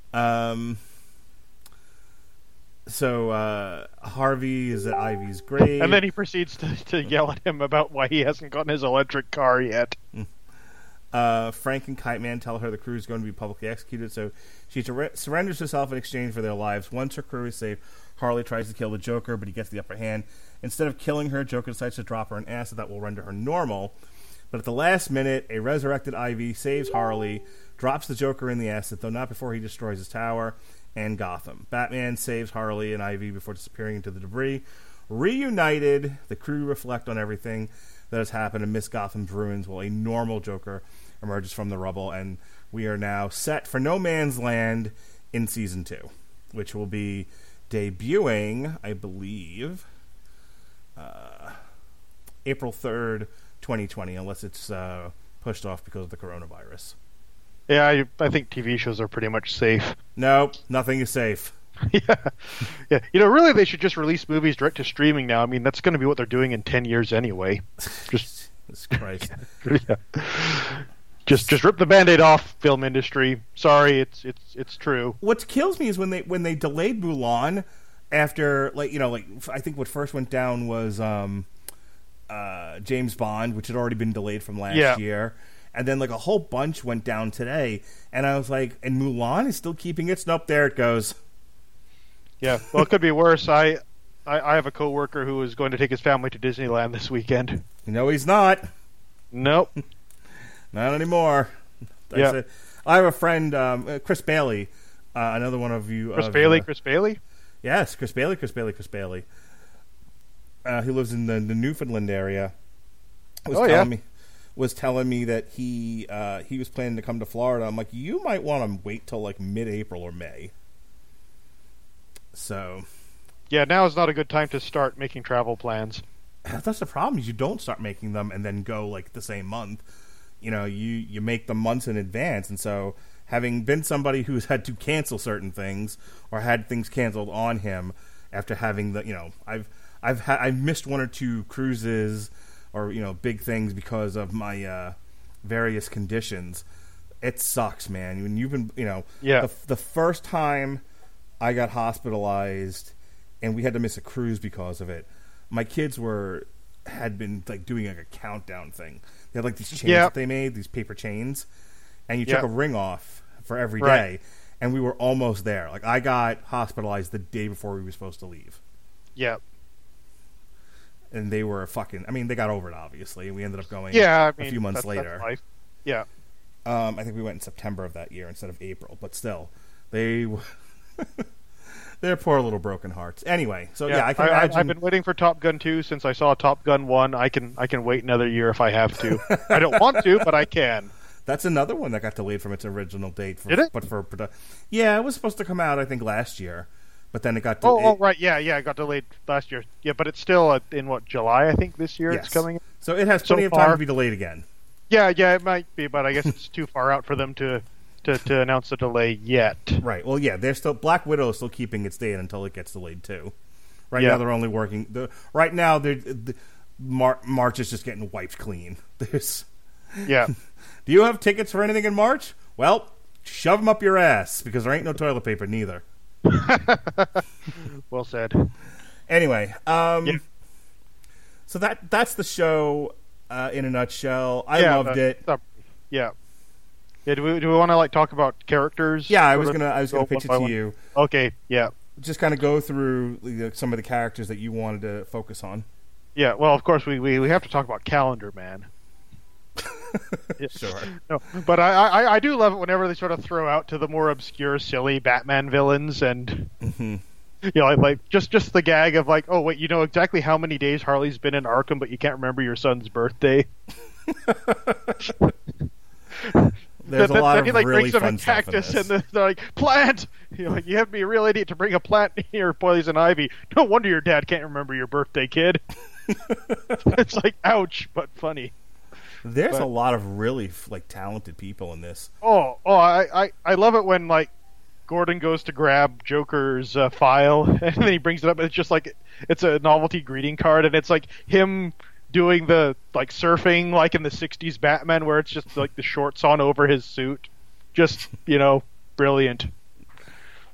Um. So uh, Harvey is at Ivy's grave, And then he proceeds to, to yell at him about why he hasn't gotten his electric car yet. Uh, Frank and Kite Man tell her the crew is going to be publicly executed, so she sur- surrenders herself in exchange for their lives. Once her crew is safe, Harley tries to kill the Joker, but he gets the upper hand. Instead of killing her, Joker decides to drop her an acid that will render her normal. But at the last minute, a resurrected Ivy saves Harley, drops the Joker in the acid, though not before he destroys his tower and Gotham. Batman saves Harley and Ivy before disappearing into the debris. Reunited, the crew reflect on everything that has happened amidst Gotham's ruins while a normal Joker emerges from the rubble, and we are now set for No Man's Land in Season two, which will be debuting, I believe, uh, April third, twenty twenty, unless it's uh, pushed off because of the coronavirus. Yeah, I, I think T V shows are pretty much safe. Nope, nothing is safe. yeah. yeah. You know, really, they should just release movies direct to streaming now. I mean, that's going to be what they're doing in ten years anyway. Just, Jesus Christ. yeah. Just, just rip the Band-Aid off, film industry. Sorry, it's, it's, it's true. What kills me is when they when they delayed Mulan after, like, you know, like I think what first went down was um, uh, James Bond, which had already been delayed from last Yeah. year. And then, like, a whole bunch went down today. And I was like, and Mulan is still keeping its... Nope, there it goes. Yeah, well, it could be worse. I, I, I have a coworker who is going to take his family to Disneyland this weekend. No, he's not. Nope. Not anymore. That's Yeah. it. I have a friend, um, uh, Chris Bailey, uh, another one of you. Chris of, Bailey, uh, Chris Bailey? Yes, Chris Bailey, Chris Bailey, Chris Bailey. Uh, he lives in the, the Newfoundland area. Was Oh, telling yeah. me was telling me that he uh, he was planning to come to Florida. I'm like, you might want to wait till like mid-April or May. So Yeah, now is not a good time to start making travel plans. that's the problem. Is you don't start making them and then go like the same month. You know, you you make them months in advance, and so having been somebody who's had to cancel certain things or had things canceled on him after having the, you know, I've I've ha- I've missed one or two cruises or, you know, big things because of my uh, various conditions. It sucks, man. When you've been, you know, Yeah. the, the first time I got hospitalized and we had to miss a cruise because of it, my kids were had been like doing like a countdown thing. They had like these chains Yeah. that they made, these paper chains, and you took Yeah. a ring off for every day, Right. and we were almost there. Like I got hospitalized the day before we were supposed to leave. Yeah. And they were fucking. I mean, they got over it. Obviously, we ended up going. Yeah, I mean, a few months that's, later. That's life. Yeah. Um, I think we went in September of that year instead of April. But still, they w- they're poor little broken hearts. Anyway, so yeah, I can I, imagine. I've been waiting for Top Gun two since I saw Top Gun one. I can I can wait another year if I have to. I don't want to, but I can. That's another one that got delayed from its original date. For, Did it? But for produ- yeah, it was supposed to come out I think last year, but then it got. Oh, it- oh, right, yeah, yeah, it got delayed last year. Yeah, but it's still uh, in what, July? I think this year yes. it's coming. So it has So plenty of time far- to be delayed again. Yeah, yeah, it might be, but I guess it's too far out for them to, to, to announce a delay yet. Right. Well, yeah, they're still Black Widow is still keeping its date until it gets delayed too. Right Yeah. now they're only working. The, right now they're the, Mar- March is just getting wiped clean. There's. Yeah, Do you have tickets for anything in March? Well, shove them up your ass because there ain't no toilet paper neither. well said. Anyway, um, Yeah. so that that's the show uh, in a nutshell. I yeah, loved uh, it. uh, yeah. Yeah, do we, do we want to like talk about characters? Yeah, I was Sort of gonna I was gonna go pitch it one by to one? you. Okay, yeah. Just kind of go through the, some of the characters that you wanted to focus on. Yeah, well, of course, we, we, we have to talk about Calendar Man. Sure. No, but I, I, I do love it whenever they sort of throw out to the more obscure, silly Batman villains, and Mm-hmm. you know, like, like just just the gag of like, oh wait, you know exactly how many days Harley's been in Arkham, but you can't remember your son's birthday. There's That- a lot that of he, like, really brings them fun a stuff in cactus, this. and they're like, plant. You know, like, you have to be a real idiot to bring a plant near Poison Ivy. No wonder your dad can't remember your birthday, kid. It's like, ouch, but funny. There's but- a lot of really like talented people in this. Oh, oh, I, I, I love it when like Gordon goes to grab Joker's uh, file and then he brings it up and it's just like it's a novelty greeting card and it's like him doing the like surfing like in the sixties Batman where it's just like the shorts on over his suit. Just, you know, brilliant.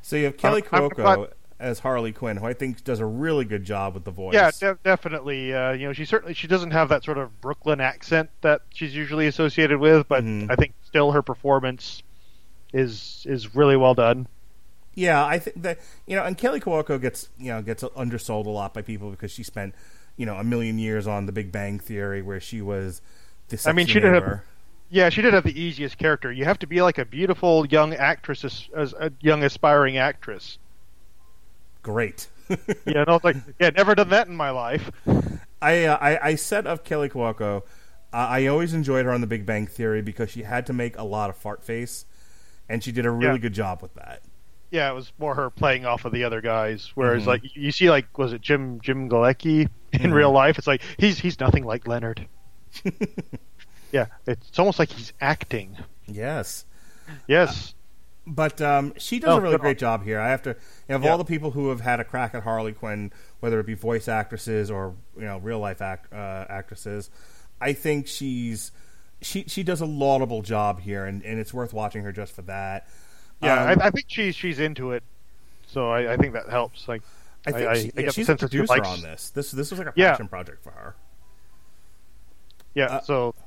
So you have Kelly I'm- I'm Cuoco glad- as Harley Quinn, who I think does a really good job with the voice. Yeah, de- definitely. Uh, you know, she certainly she doesn't have that sort of Brooklyn accent that she's usually associated with, but Mhm. I think still her performance is is really well done. Yeah, I think that, you know, and Kelly Cuoco gets, you know, gets undersold a lot by people because she spent, you know, a million years on The Big Bang Theory, where she was the sexy I mean, she did neighbor. have, yeah, she did have the easiest character. You have to be like a beautiful young actress, as, as a young aspiring actress. Great. Yeah, and I was like, yeah, never done that in my life. I, uh, I I said of Kelly Cuoco, uh, I always enjoyed her on The Big Bang Theory because she had to make a lot of fart face, and she did a really Yeah. good job with that. Yeah, it was more her playing off of the other guys. Whereas, Mhm. like, you see, like, was it Jim Jim Galecki in Mhm. real life? It's like he's he's nothing like Leonard. Yeah, it's almost like he's acting. Yes. Yes. But um, she does Oh, a really good great on. job here. I have to, you know, of Yeah. all the people who have had a crack at Harley Quinn, whether it be voice actresses or, you know, real life act, uh, actresses, I think she's she she does a laudable job here, and, and it's worth watching her just for that. Yeah, Um, I, I think she's she's into it, so I, I think that helps. Like, I think I- she, I yeah, get the she's a sense that she producer likes- on this. This this was like a Yeah. passion project for her. yeah, Uh, so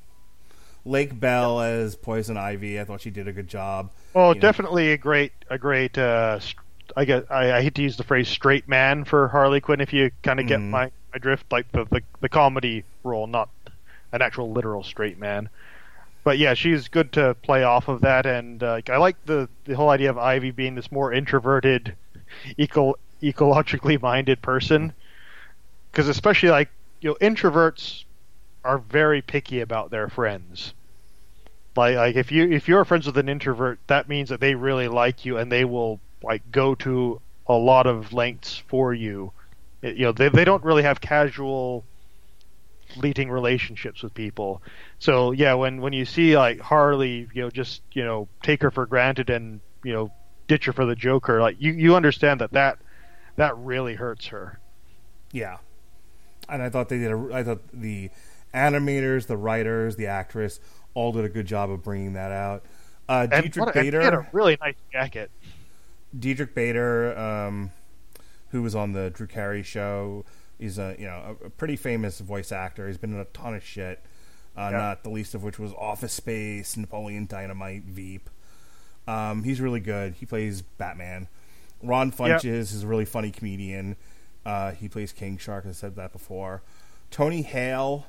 Lake Bell as Poison Ivy, I thought she did a good job. oh, you know. definitely a great a great. Uh, st- I get I, I hate to use the phrase straight man for Harley Quinn if you kind of get Mhm. my, my drift, like the, the the comedy role, not an actual literal straight man. But yeah, she's good to play off of that, and uh, I like the the whole idea of Ivy being this more introverted, eco ecologically minded person. Because especially like you know, introverts are very picky about their friends. Like like if you if you're friends with an introvert, that means that they really like you, and they will like go to a lot of lengths for you. It- you know, they they don't really have casual fleeting relationships with people. So yeah, when when you see like Harley, you know, just you know take her for granted and you know ditch her for the Joker, like you you understand that that that really hurts her. Yeah, and I thought they did. A, I thought the animators, the writers, the actress all did a good job of bringing that out. Uh, And, Diedrich what a, and she had Bader, a really nice jacket. Diedrich Bader, um, who was on the Drew Carey show, he's a you know a, a pretty famous voice actor. He's been in a ton of shit, uh, Yeah. not the least of which was Office Space, Napoleon Dynamite, Veep. Um, he's really good. He plays Batman. Ron Funches is a really funny comedian. Uh, he plays King Shark. I said that before. Tony Hale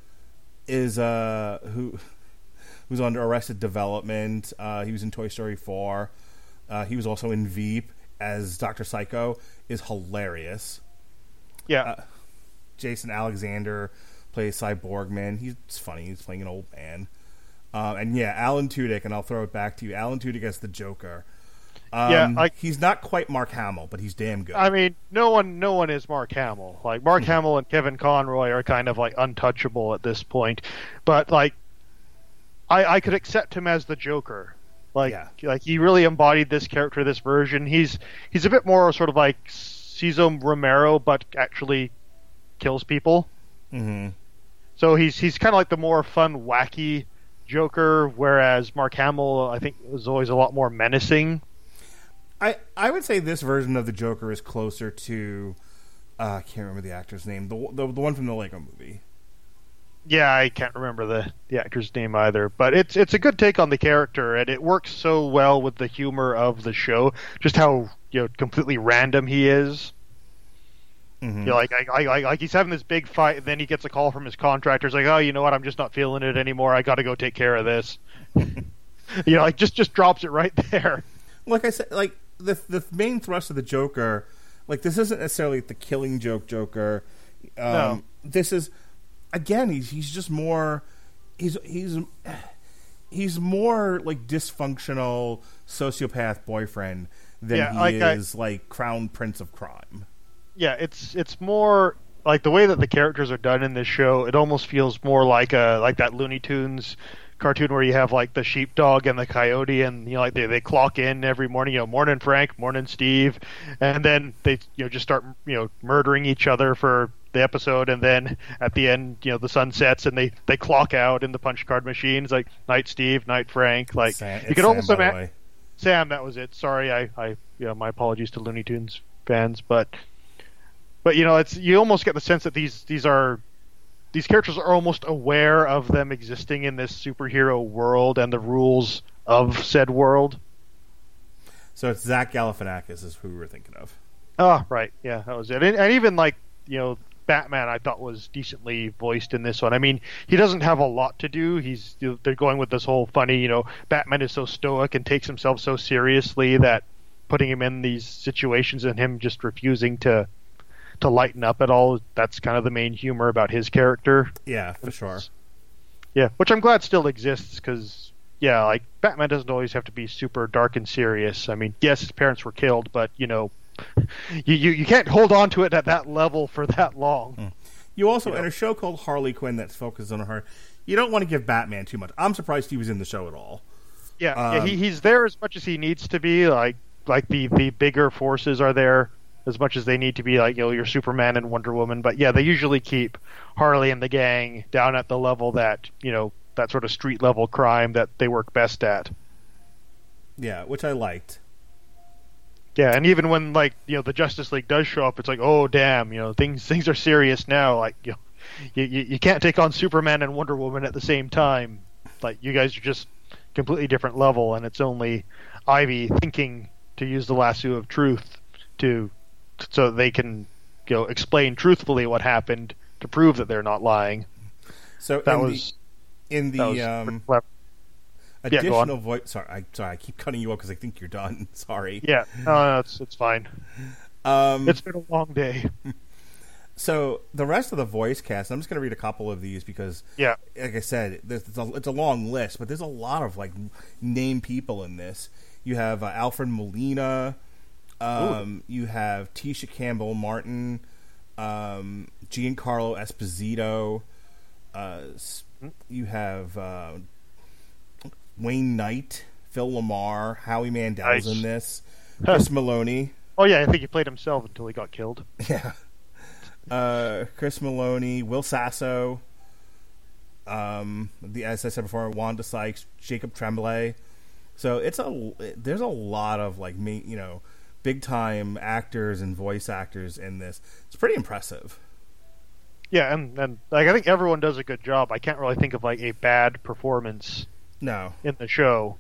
is uh, who who's on Arrested Development. Uh, he was in Toy Story four. Uh, he was also in Veep as Doctor Psycho. Is hilarious. Yeah. Uh, Jason Alexander plays Cyborgman. He's funny. He's playing an old man. Um, and yeah, Alan Tudyk, and I'll throw it back to you. Alan Tudyk as the Joker. Um, Yeah, I- he's not quite Mark Hamill, but he's damn good. I mean, no one, no one is Mark Hamill. Like Mark Hamill and Kevin Conroy are kind of like untouchable at this point. But like, I, I could accept him as the Joker. Like, Yeah. like he really embodied this character, this version. He's he's a bit more sort of like Cesar Romero, but actually kills people. hmm So he's he's kind of like the more fun, wacky Joker, whereas Mark Hamill, I think, was always a lot more menacing. I I would say this version of the Joker is closer to uh, I can't remember the actor's name, the, the the one from the Lego Movie. Yeah, I can't remember the, the actor's name either, but it's it's a good take on the character, and it works so well with the humor of the show. Just how you know completely random he is. Mm-hmm. You know, like, I, I, like he's having this big fight, and then he gets a call from his contractors, like, "Oh, you know what? I'm just not feeling it anymore. I got to go take care of this." You know, like just just drops it right there. Like I said, like the the main thrust of the Joker, like this isn't necessarily the Killing Joke Joker. Um, No. This is again, he's he's just more, he's he's he's more like dysfunctional sociopath boyfriend than Yeah, he like I- is like Crown Prince of Crime. Yeah, it's it's more like the way that the characters are done in this show. It almost feels more like a like that Looney Tunes cartoon where you have like the sheepdog and the coyote, and you know like they, they clock in every morning. You know, morning Frank, morning Steve, and then they you know just start you know murdering each other for the episode, and then at the end you know the sun sets and they they clock out in the punch card machines like night Steve, night Frank. Like Sam, you it's could Sam, almost by the imagine. way. Sam, that was it. Sorry, I, I you know, my apologies to Looney Tunes fans, but but you know, it's you almost get the sense that these these are these characters are almost aware of them existing in this superhero world and the rules of said world. So it's Zach Galifianakis is who we were thinking of. Oh, right, yeah, that was it. And, and even like you know, Batman, I thought was decently voiced in this one. I mean, he doesn't have a lot to do. He's they're going with this whole funny, you know, Batman is so stoic and takes himself so seriously that putting him in these situations and him just refusing to to lighten up at all, that's kind of the main humor about his character. Yeah, for sure. Yeah, which I'm glad still exists because, yeah, like, Batman doesn't always have to be super dark and serious. I mean, yes, his parents were killed, but, you know, you, you, you can't hold on to it at that level for that long. Mm. You also, you in know? a show called Harley Quinn that's focused on her, you don't want to give Batman too much. I'm surprised he was in the show at all. Yeah, Um, yeah he, he's there as much as he needs to be. Like, like the, the bigger forces are there as much as they need to be, like, you know, your Superman and Wonder Woman. But yeah, they usually keep Harley and the gang down at the level that, you know, that sort of street level crime that they work best at. Yeah, which I liked. Yeah, and even when, like, you know, the Justice League does show up, it's like, oh damn, you know, things things are serious now. Like, you know, you you, you can't take on Superman and Wonder Woman at the same time. Like, you guys are just completely different level, and it's only Ivy thinking to use the lasso of truth to so they can, you know, explain truthfully what happened to prove that they're not lying. So That in was the, in that the was um, pretty clever. Yeah, go on. additional voice. Sorry, I sorry, I keep cutting you off because I think you're done. Sorry. Yeah, no, no, it's it's fine. Um, It's been a long day. So the rest of the voice cast, I'm just going to read a couple of these because, Yeah. like I said, there's, it's, a, it's a long list, but there's a lot of like name people in this. You have uh, Alfred Molina, um, you have Tisha Campbell Martin, um, Giancarlo Esposito. Uh, you have uh, Wayne Knight, Phil Lamar, Howie Mandel's Nice. in this, Chris Maloney. Oh yeah, I think he played himself until he got killed. Yeah. Uh, Chris Maloney, Will Sasso, um, the as I said before, Wanda Sykes, Jacob Tremblay. So it's a there's a lot of like me, you know, big time actors and voice actors in this. It's pretty impressive. Yeah, and, and like I think everyone does a good job. I can't really think of like a bad performance No. in the show.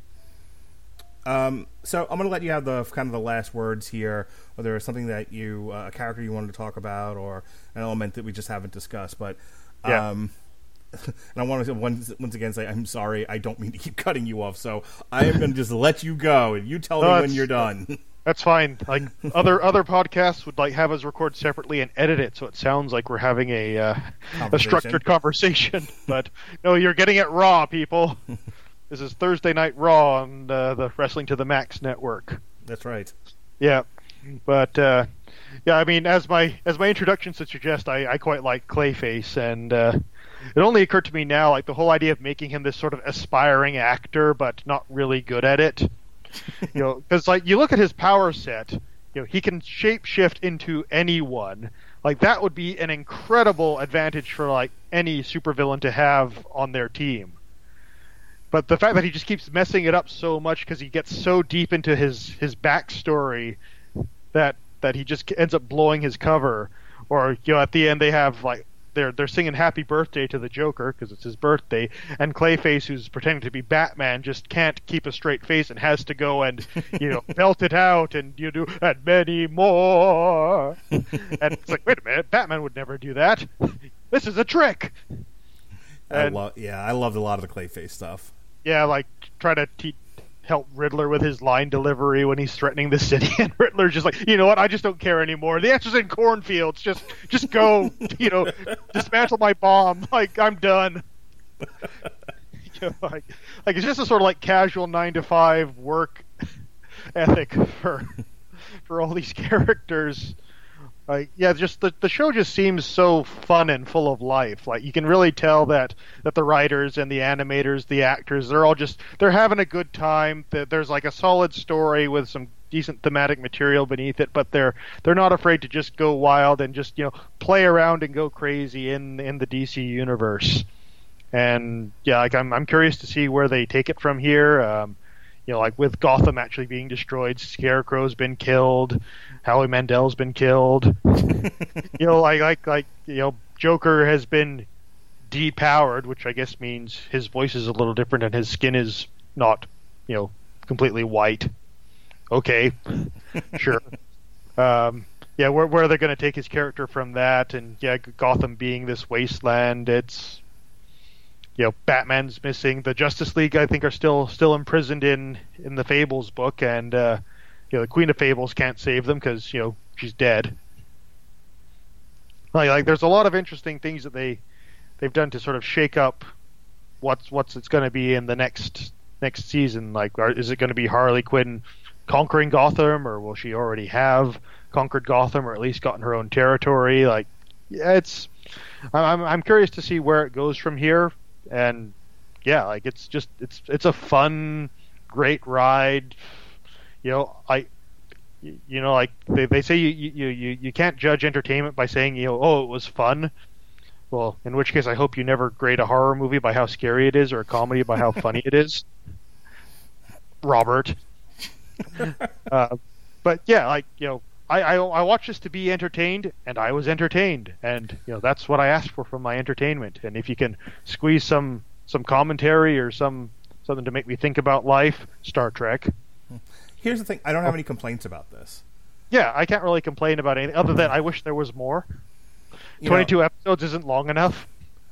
Um, so I'm going to let you have the kind of the last words here. Whether it's something that you uh, a character you wanted to talk about, or an element that we just haven't discussed. But Yeah. um, and I want to once once again say I'm sorry. I don't mean to keep cutting you off. So I am going to just let you go, and you tell No, me when it's- you're done. That's fine. Like other other podcasts would like have us record separately and edit it so it sounds like we're having a uh, a Conversation. structured conversation. But no, you're getting it raw, people. This is Thursday Night Raw on uh, the Wrestling to the Max network. That's right. Yeah, but uh, yeah, I mean, as my as my introduction should suggest, I, I quite like Clayface, and uh, it only occurred to me now, like the whole idea of making him this sort of aspiring actor, but not really good at it. You know, because like you look at his power set, you know, he can shapeshift into anyone. Like that would be an incredible advantage for like any supervillain to have on their team. But the fact that he just keeps messing it up so much because he gets so deep into his, his backstory that that he just ends up blowing his cover. Or you know, at the end they have like they're they're singing "Happy Birthday" to the Joker because it's his birthday, and Clayface, who's pretending to be Batman, just can't keep a straight face and has to go and you know belt it out and you do and many more. And it's like, wait a minute, Batman would never do that. This is a trick. I And- love yeah, I loved a lot of the Clayface stuff. Yeah, like try to te- help Riddler with his line delivery when he's threatening the city, and Riddler's just like, you know what? I just don't care anymore. The answer's in cornfields. Just, just go. You know, dismantle my bomb. Like I'm done. You know, like, like it's just a sort of like casual nine to five work ethic for for all these characters. Like, yeah, just the the show just seems so fun and full of life. Like you can really tell that that the writers and the animators, the actors, they're all just they're having a good time. That there's like a solid story with some decent thematic material beneath it, but they're they're not afraid to just go wild and just you know play around and go crazy in in the D C universe. And yeah, like I'm I'm curious to see where they take it from here. Um, you know, like with Gotham actually being destroyed, Scarecrow's been killed, Howie Mandel's been killed. you know, like like like you know, Joker has been depowered, which I guess means his voice is a little different and his skin is not, you know, completely white. Okay, sure. Um, yeah, where where are they going to take his character from that? And yeah, Gotham being this wasteland, it's, you know, Batman's missing. The Justice League, I think, are still still imprisoned in in the Fables book, and uh, you know, the Queen of Fables can't save them because, you know, she's dead. Like, like, there's a lot of interesting things that they they've done to sort of shake up what's what's it's going to be in the next next season. Like, are, is it going to be Harley Quinn conquering Gotham, or will she already have conquered Gotham, or at least gotten her own territory? Like, yeah, it's I'm I'm curious to see where it goes from here. And yeah, like it's just it's it's a fun, great ride. You know, I you know like they they say you you you you can't judge entertainment by saying, you know, oh, it was fun. Well, in which case I hope you never grade a horror movie by how scary it is or a comedy by how funny it is. Robert. uh, but yeah, like, you know, I, I I watched this to be entertained, and I was entertained, and you know that's what I asked for from my entertainment. And if you can squeeze some some commentary or some something to make me think about life, Star Trek. Here's the thing: I don't have any complaints about this. Yeah, I can't really complain about anything other than I wish there was more. You Twenty-two know, episodes isn't long enough.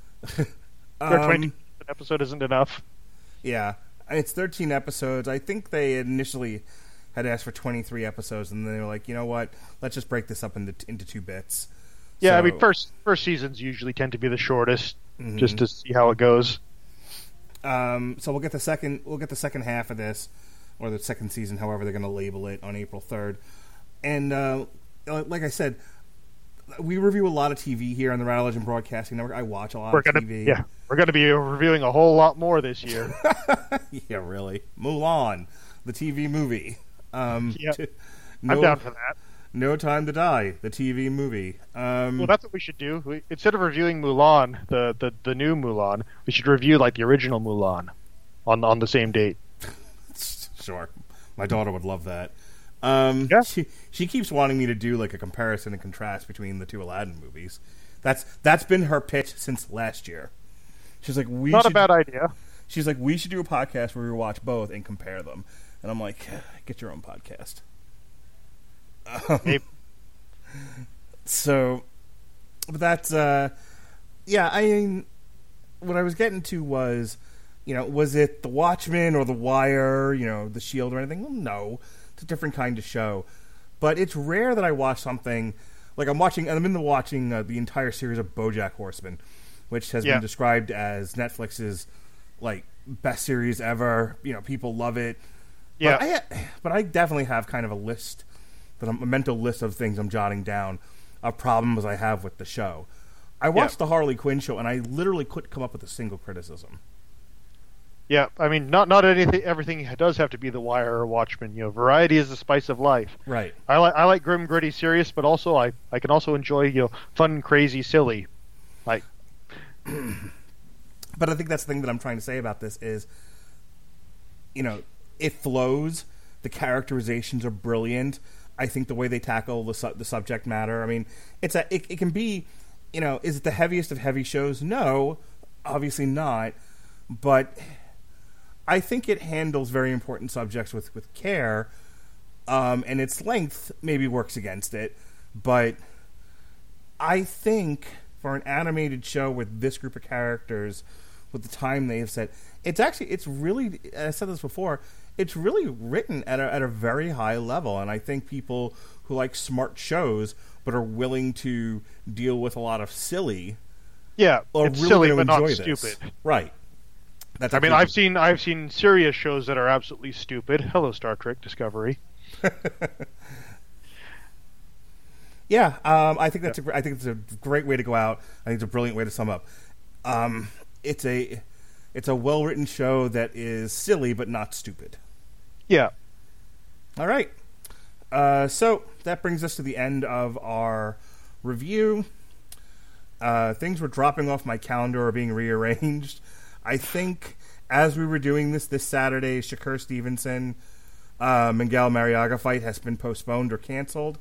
um, or twenty-two episode isn't enough. Yeah, it's thirteen episodes. I think they initially had asked for twenty-three episodes, and they were like, you know what, let's just break this up into into two bits. Yeah, so, I mean, first first seasons usually tend to be the shortest, mm-hmm. just to see how it goes. Um, so we'll get the second we'll get the second half of this, or the second season, however they're going to label it, on April third. And uh, like I said, we review a lot of T V here on the Rattle Legend Broadcasting Network. I watch a lot We're of gonna, T V. Yeah, we're going to be reviewing a whole lot more this year. Yeah, really. Mulan, the T V movie. Um, Yep. t- no, I'm down for that. No Time to Die, the T V movie. Um, Well, that's what we should do. We, instead of reviewing Mulan, the, the, the new Mulan, we should review like the original Mulan on on the same date. Sure, my daughter would love that. Um, Yeah. she she keeps wanting me to do like a comparison and contrast between the two Aladdin movies. That's that's been her pitch since last year. She's like, we Not should, a bad idea. She's like, we should do a podcast where we watch both and compare them. And I'm like, get your own podcast. Um, Hey. So, but that's, uh, yeah, I mean, what I was getting to was, you know, was it The Watchmen or The Wire, you know, The Shield or anything? Well, no. It's a different kind of show. But it's rare that I watch something, like I'm watching, I'm in the watching uh, the entire series of BoJack Horseman, which has Yeah. been described as Netflix's, like, best series ever. You know, people love it. Yeah. But I, but I definitely have kind of a list, that I'm, a mental list of things I'm jotting down, of problems I have with the show. I watched Yeah. the Harley Quinn show, and I literally couldn't come up with a single criticism. Yeah, I mean, not not anything. Everything does have to be The Wire or Watchmen. You know, variety is the spice of life. Right. I like I like grim, gritty, serious, but also I, I can also enjoy, you know, fun, crazy, silly. Like, But I think that's the thing that I'm trying to say about this is, you know, it flows. The characterizations are brilliant. I think the way they tackle the su- the subject matter. I mean, it's a it, it can be, you know, is it the heaviest of heavy shows? No, obviously not. But I think it handles very important subjects with with care, um, and its length maybe works against it. But I think for an animated show with this group of characters, with the time they have set, it's actually it's really. I said this before. It's really written at a, at a very high level, and I think people who like smart shows but are willing to deal with a lot of silly, yeah, are it's really silly going but to not enjoy this. stupid. Right. That's I mean, actually- I've seen I've seen serious shows that are absolutely stupid. Hello, Star Trek Discovery. Yeah, um, I think that's a, gr- I think it's a great way to go out. I think it's a brilliant way to sum up. Um, it's a it's a well written show that is silly but not stupid. Yeah. All right. Uh, so that brings us to the end of our review. Uh, things were dropping off my calendar or being rearranged. I think as we were doing this this Saturday, Shakur Stevenson, uh, Miguel Mariaga fight has been postponed or canceled.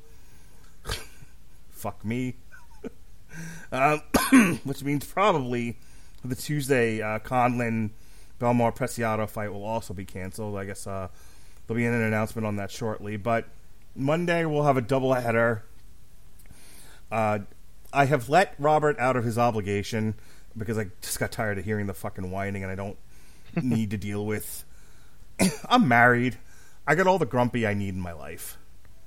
Fuck me. um, which means probably the Tuesday uh, Conlon Belmar Preciado fight will also be canceled. I guess uh, there'll be an announcement on that shortly. But Monday we'll have a doubleheader. Uh, I have let Robert out of his obligation because I just got tired of hearing the fucking whining, and I don't need to deal with. I'm married. I got all the grumpy I need in my life.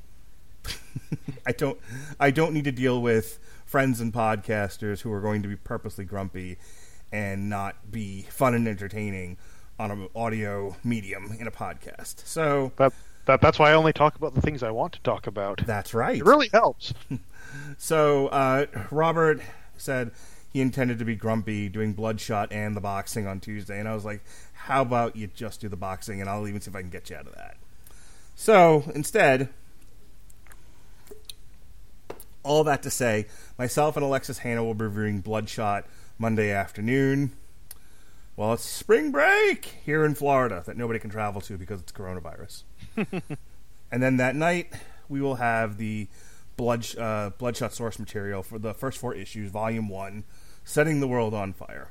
I don't. I don't need to deal with friends and podcasters who are going to be purposely grumpy and not be fun and entertaining on an audio medium in a podcast. So that, that that's why I only talk about the things I want to talk about. That's right. It really helps. So uh, Robert said he intended to be grumpy doing Bloodshot and the boxing on Tuesday, and I was like, how about you just do the boxing, and I'll even see if I can get you out of that. So instead, all that to say, myself and Alexis Hannah will be reviewing Bloodshot Monday afternoon. Well, it's spring break here in Florida that nobody can travel to because it's coronavirus. And then that night, we will have the Blood, uh, Bloodshot source material for the first four issues, Volume one, Setting the World on Fire.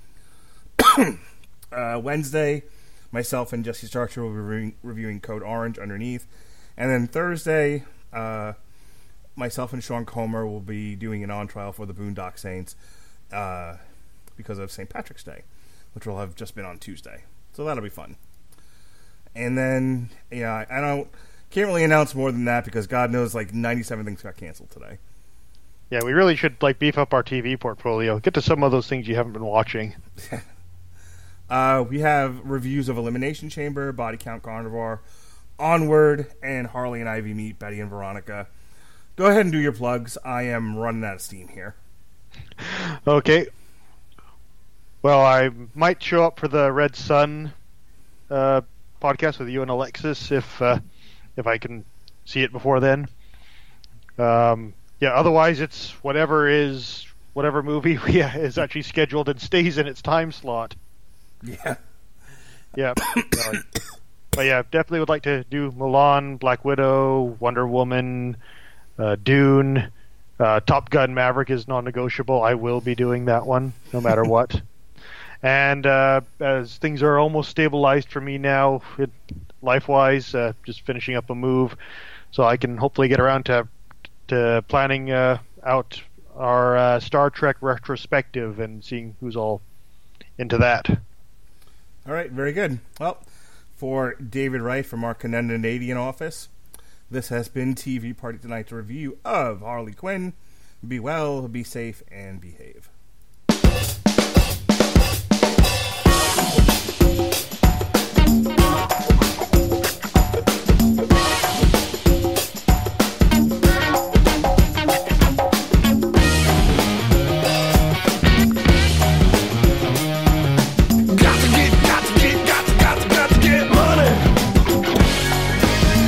uh, Wednesday, myself and Jesse Starcher will be reviewing, reviewing Code Orange underneath. And then Thursday, uh, myself and Sean Comer will be doing an on-trial for the Boondock Saints uh, because of Saint Patrick's Day, which will have just been on Tuesday. So that'll be fun. And then, yeah, I don't... Can't really announce more than that because God knows, like, ninety-seven things got canceled today. Yeah, we really should, like, beef up our T V portfolio. Get to some of those things you haven't been watching. uh, we have reviews of Elimination Chamber, Body Count Carnivore, Onward, and Harley and Ivy meet Betty and Veronica. Go ahead and do your plugs. I am running out of steam here. Okay. Well, I might show up for the Red Sun uh, podcast with you and Alexis if... Uh, if I can see it before then. Um, yeah, otherwise it's whatever is whatever movie we, uh, is actually scheduled and stays in its time slot. Yeah. Yeah. uh, but yeah, definitely would like to do Mulan, Black Widow, Wonder Woman, uh, Dune, uh, Top Gun Maverick is non-negotiable. I will be doing that one no matter what. And uh, as things are almost stabilized for me now, it, life-wise, uh, just finishing up a move, so I can hopefully get around to to planning uh, out our uh, Star Trek retrospective and seeing who's all into that. All right, very good. Well, for David Wright from our Canadian office, this has been T V Party Tonight's review of Harley Quinn. Be well, be safe, and behave.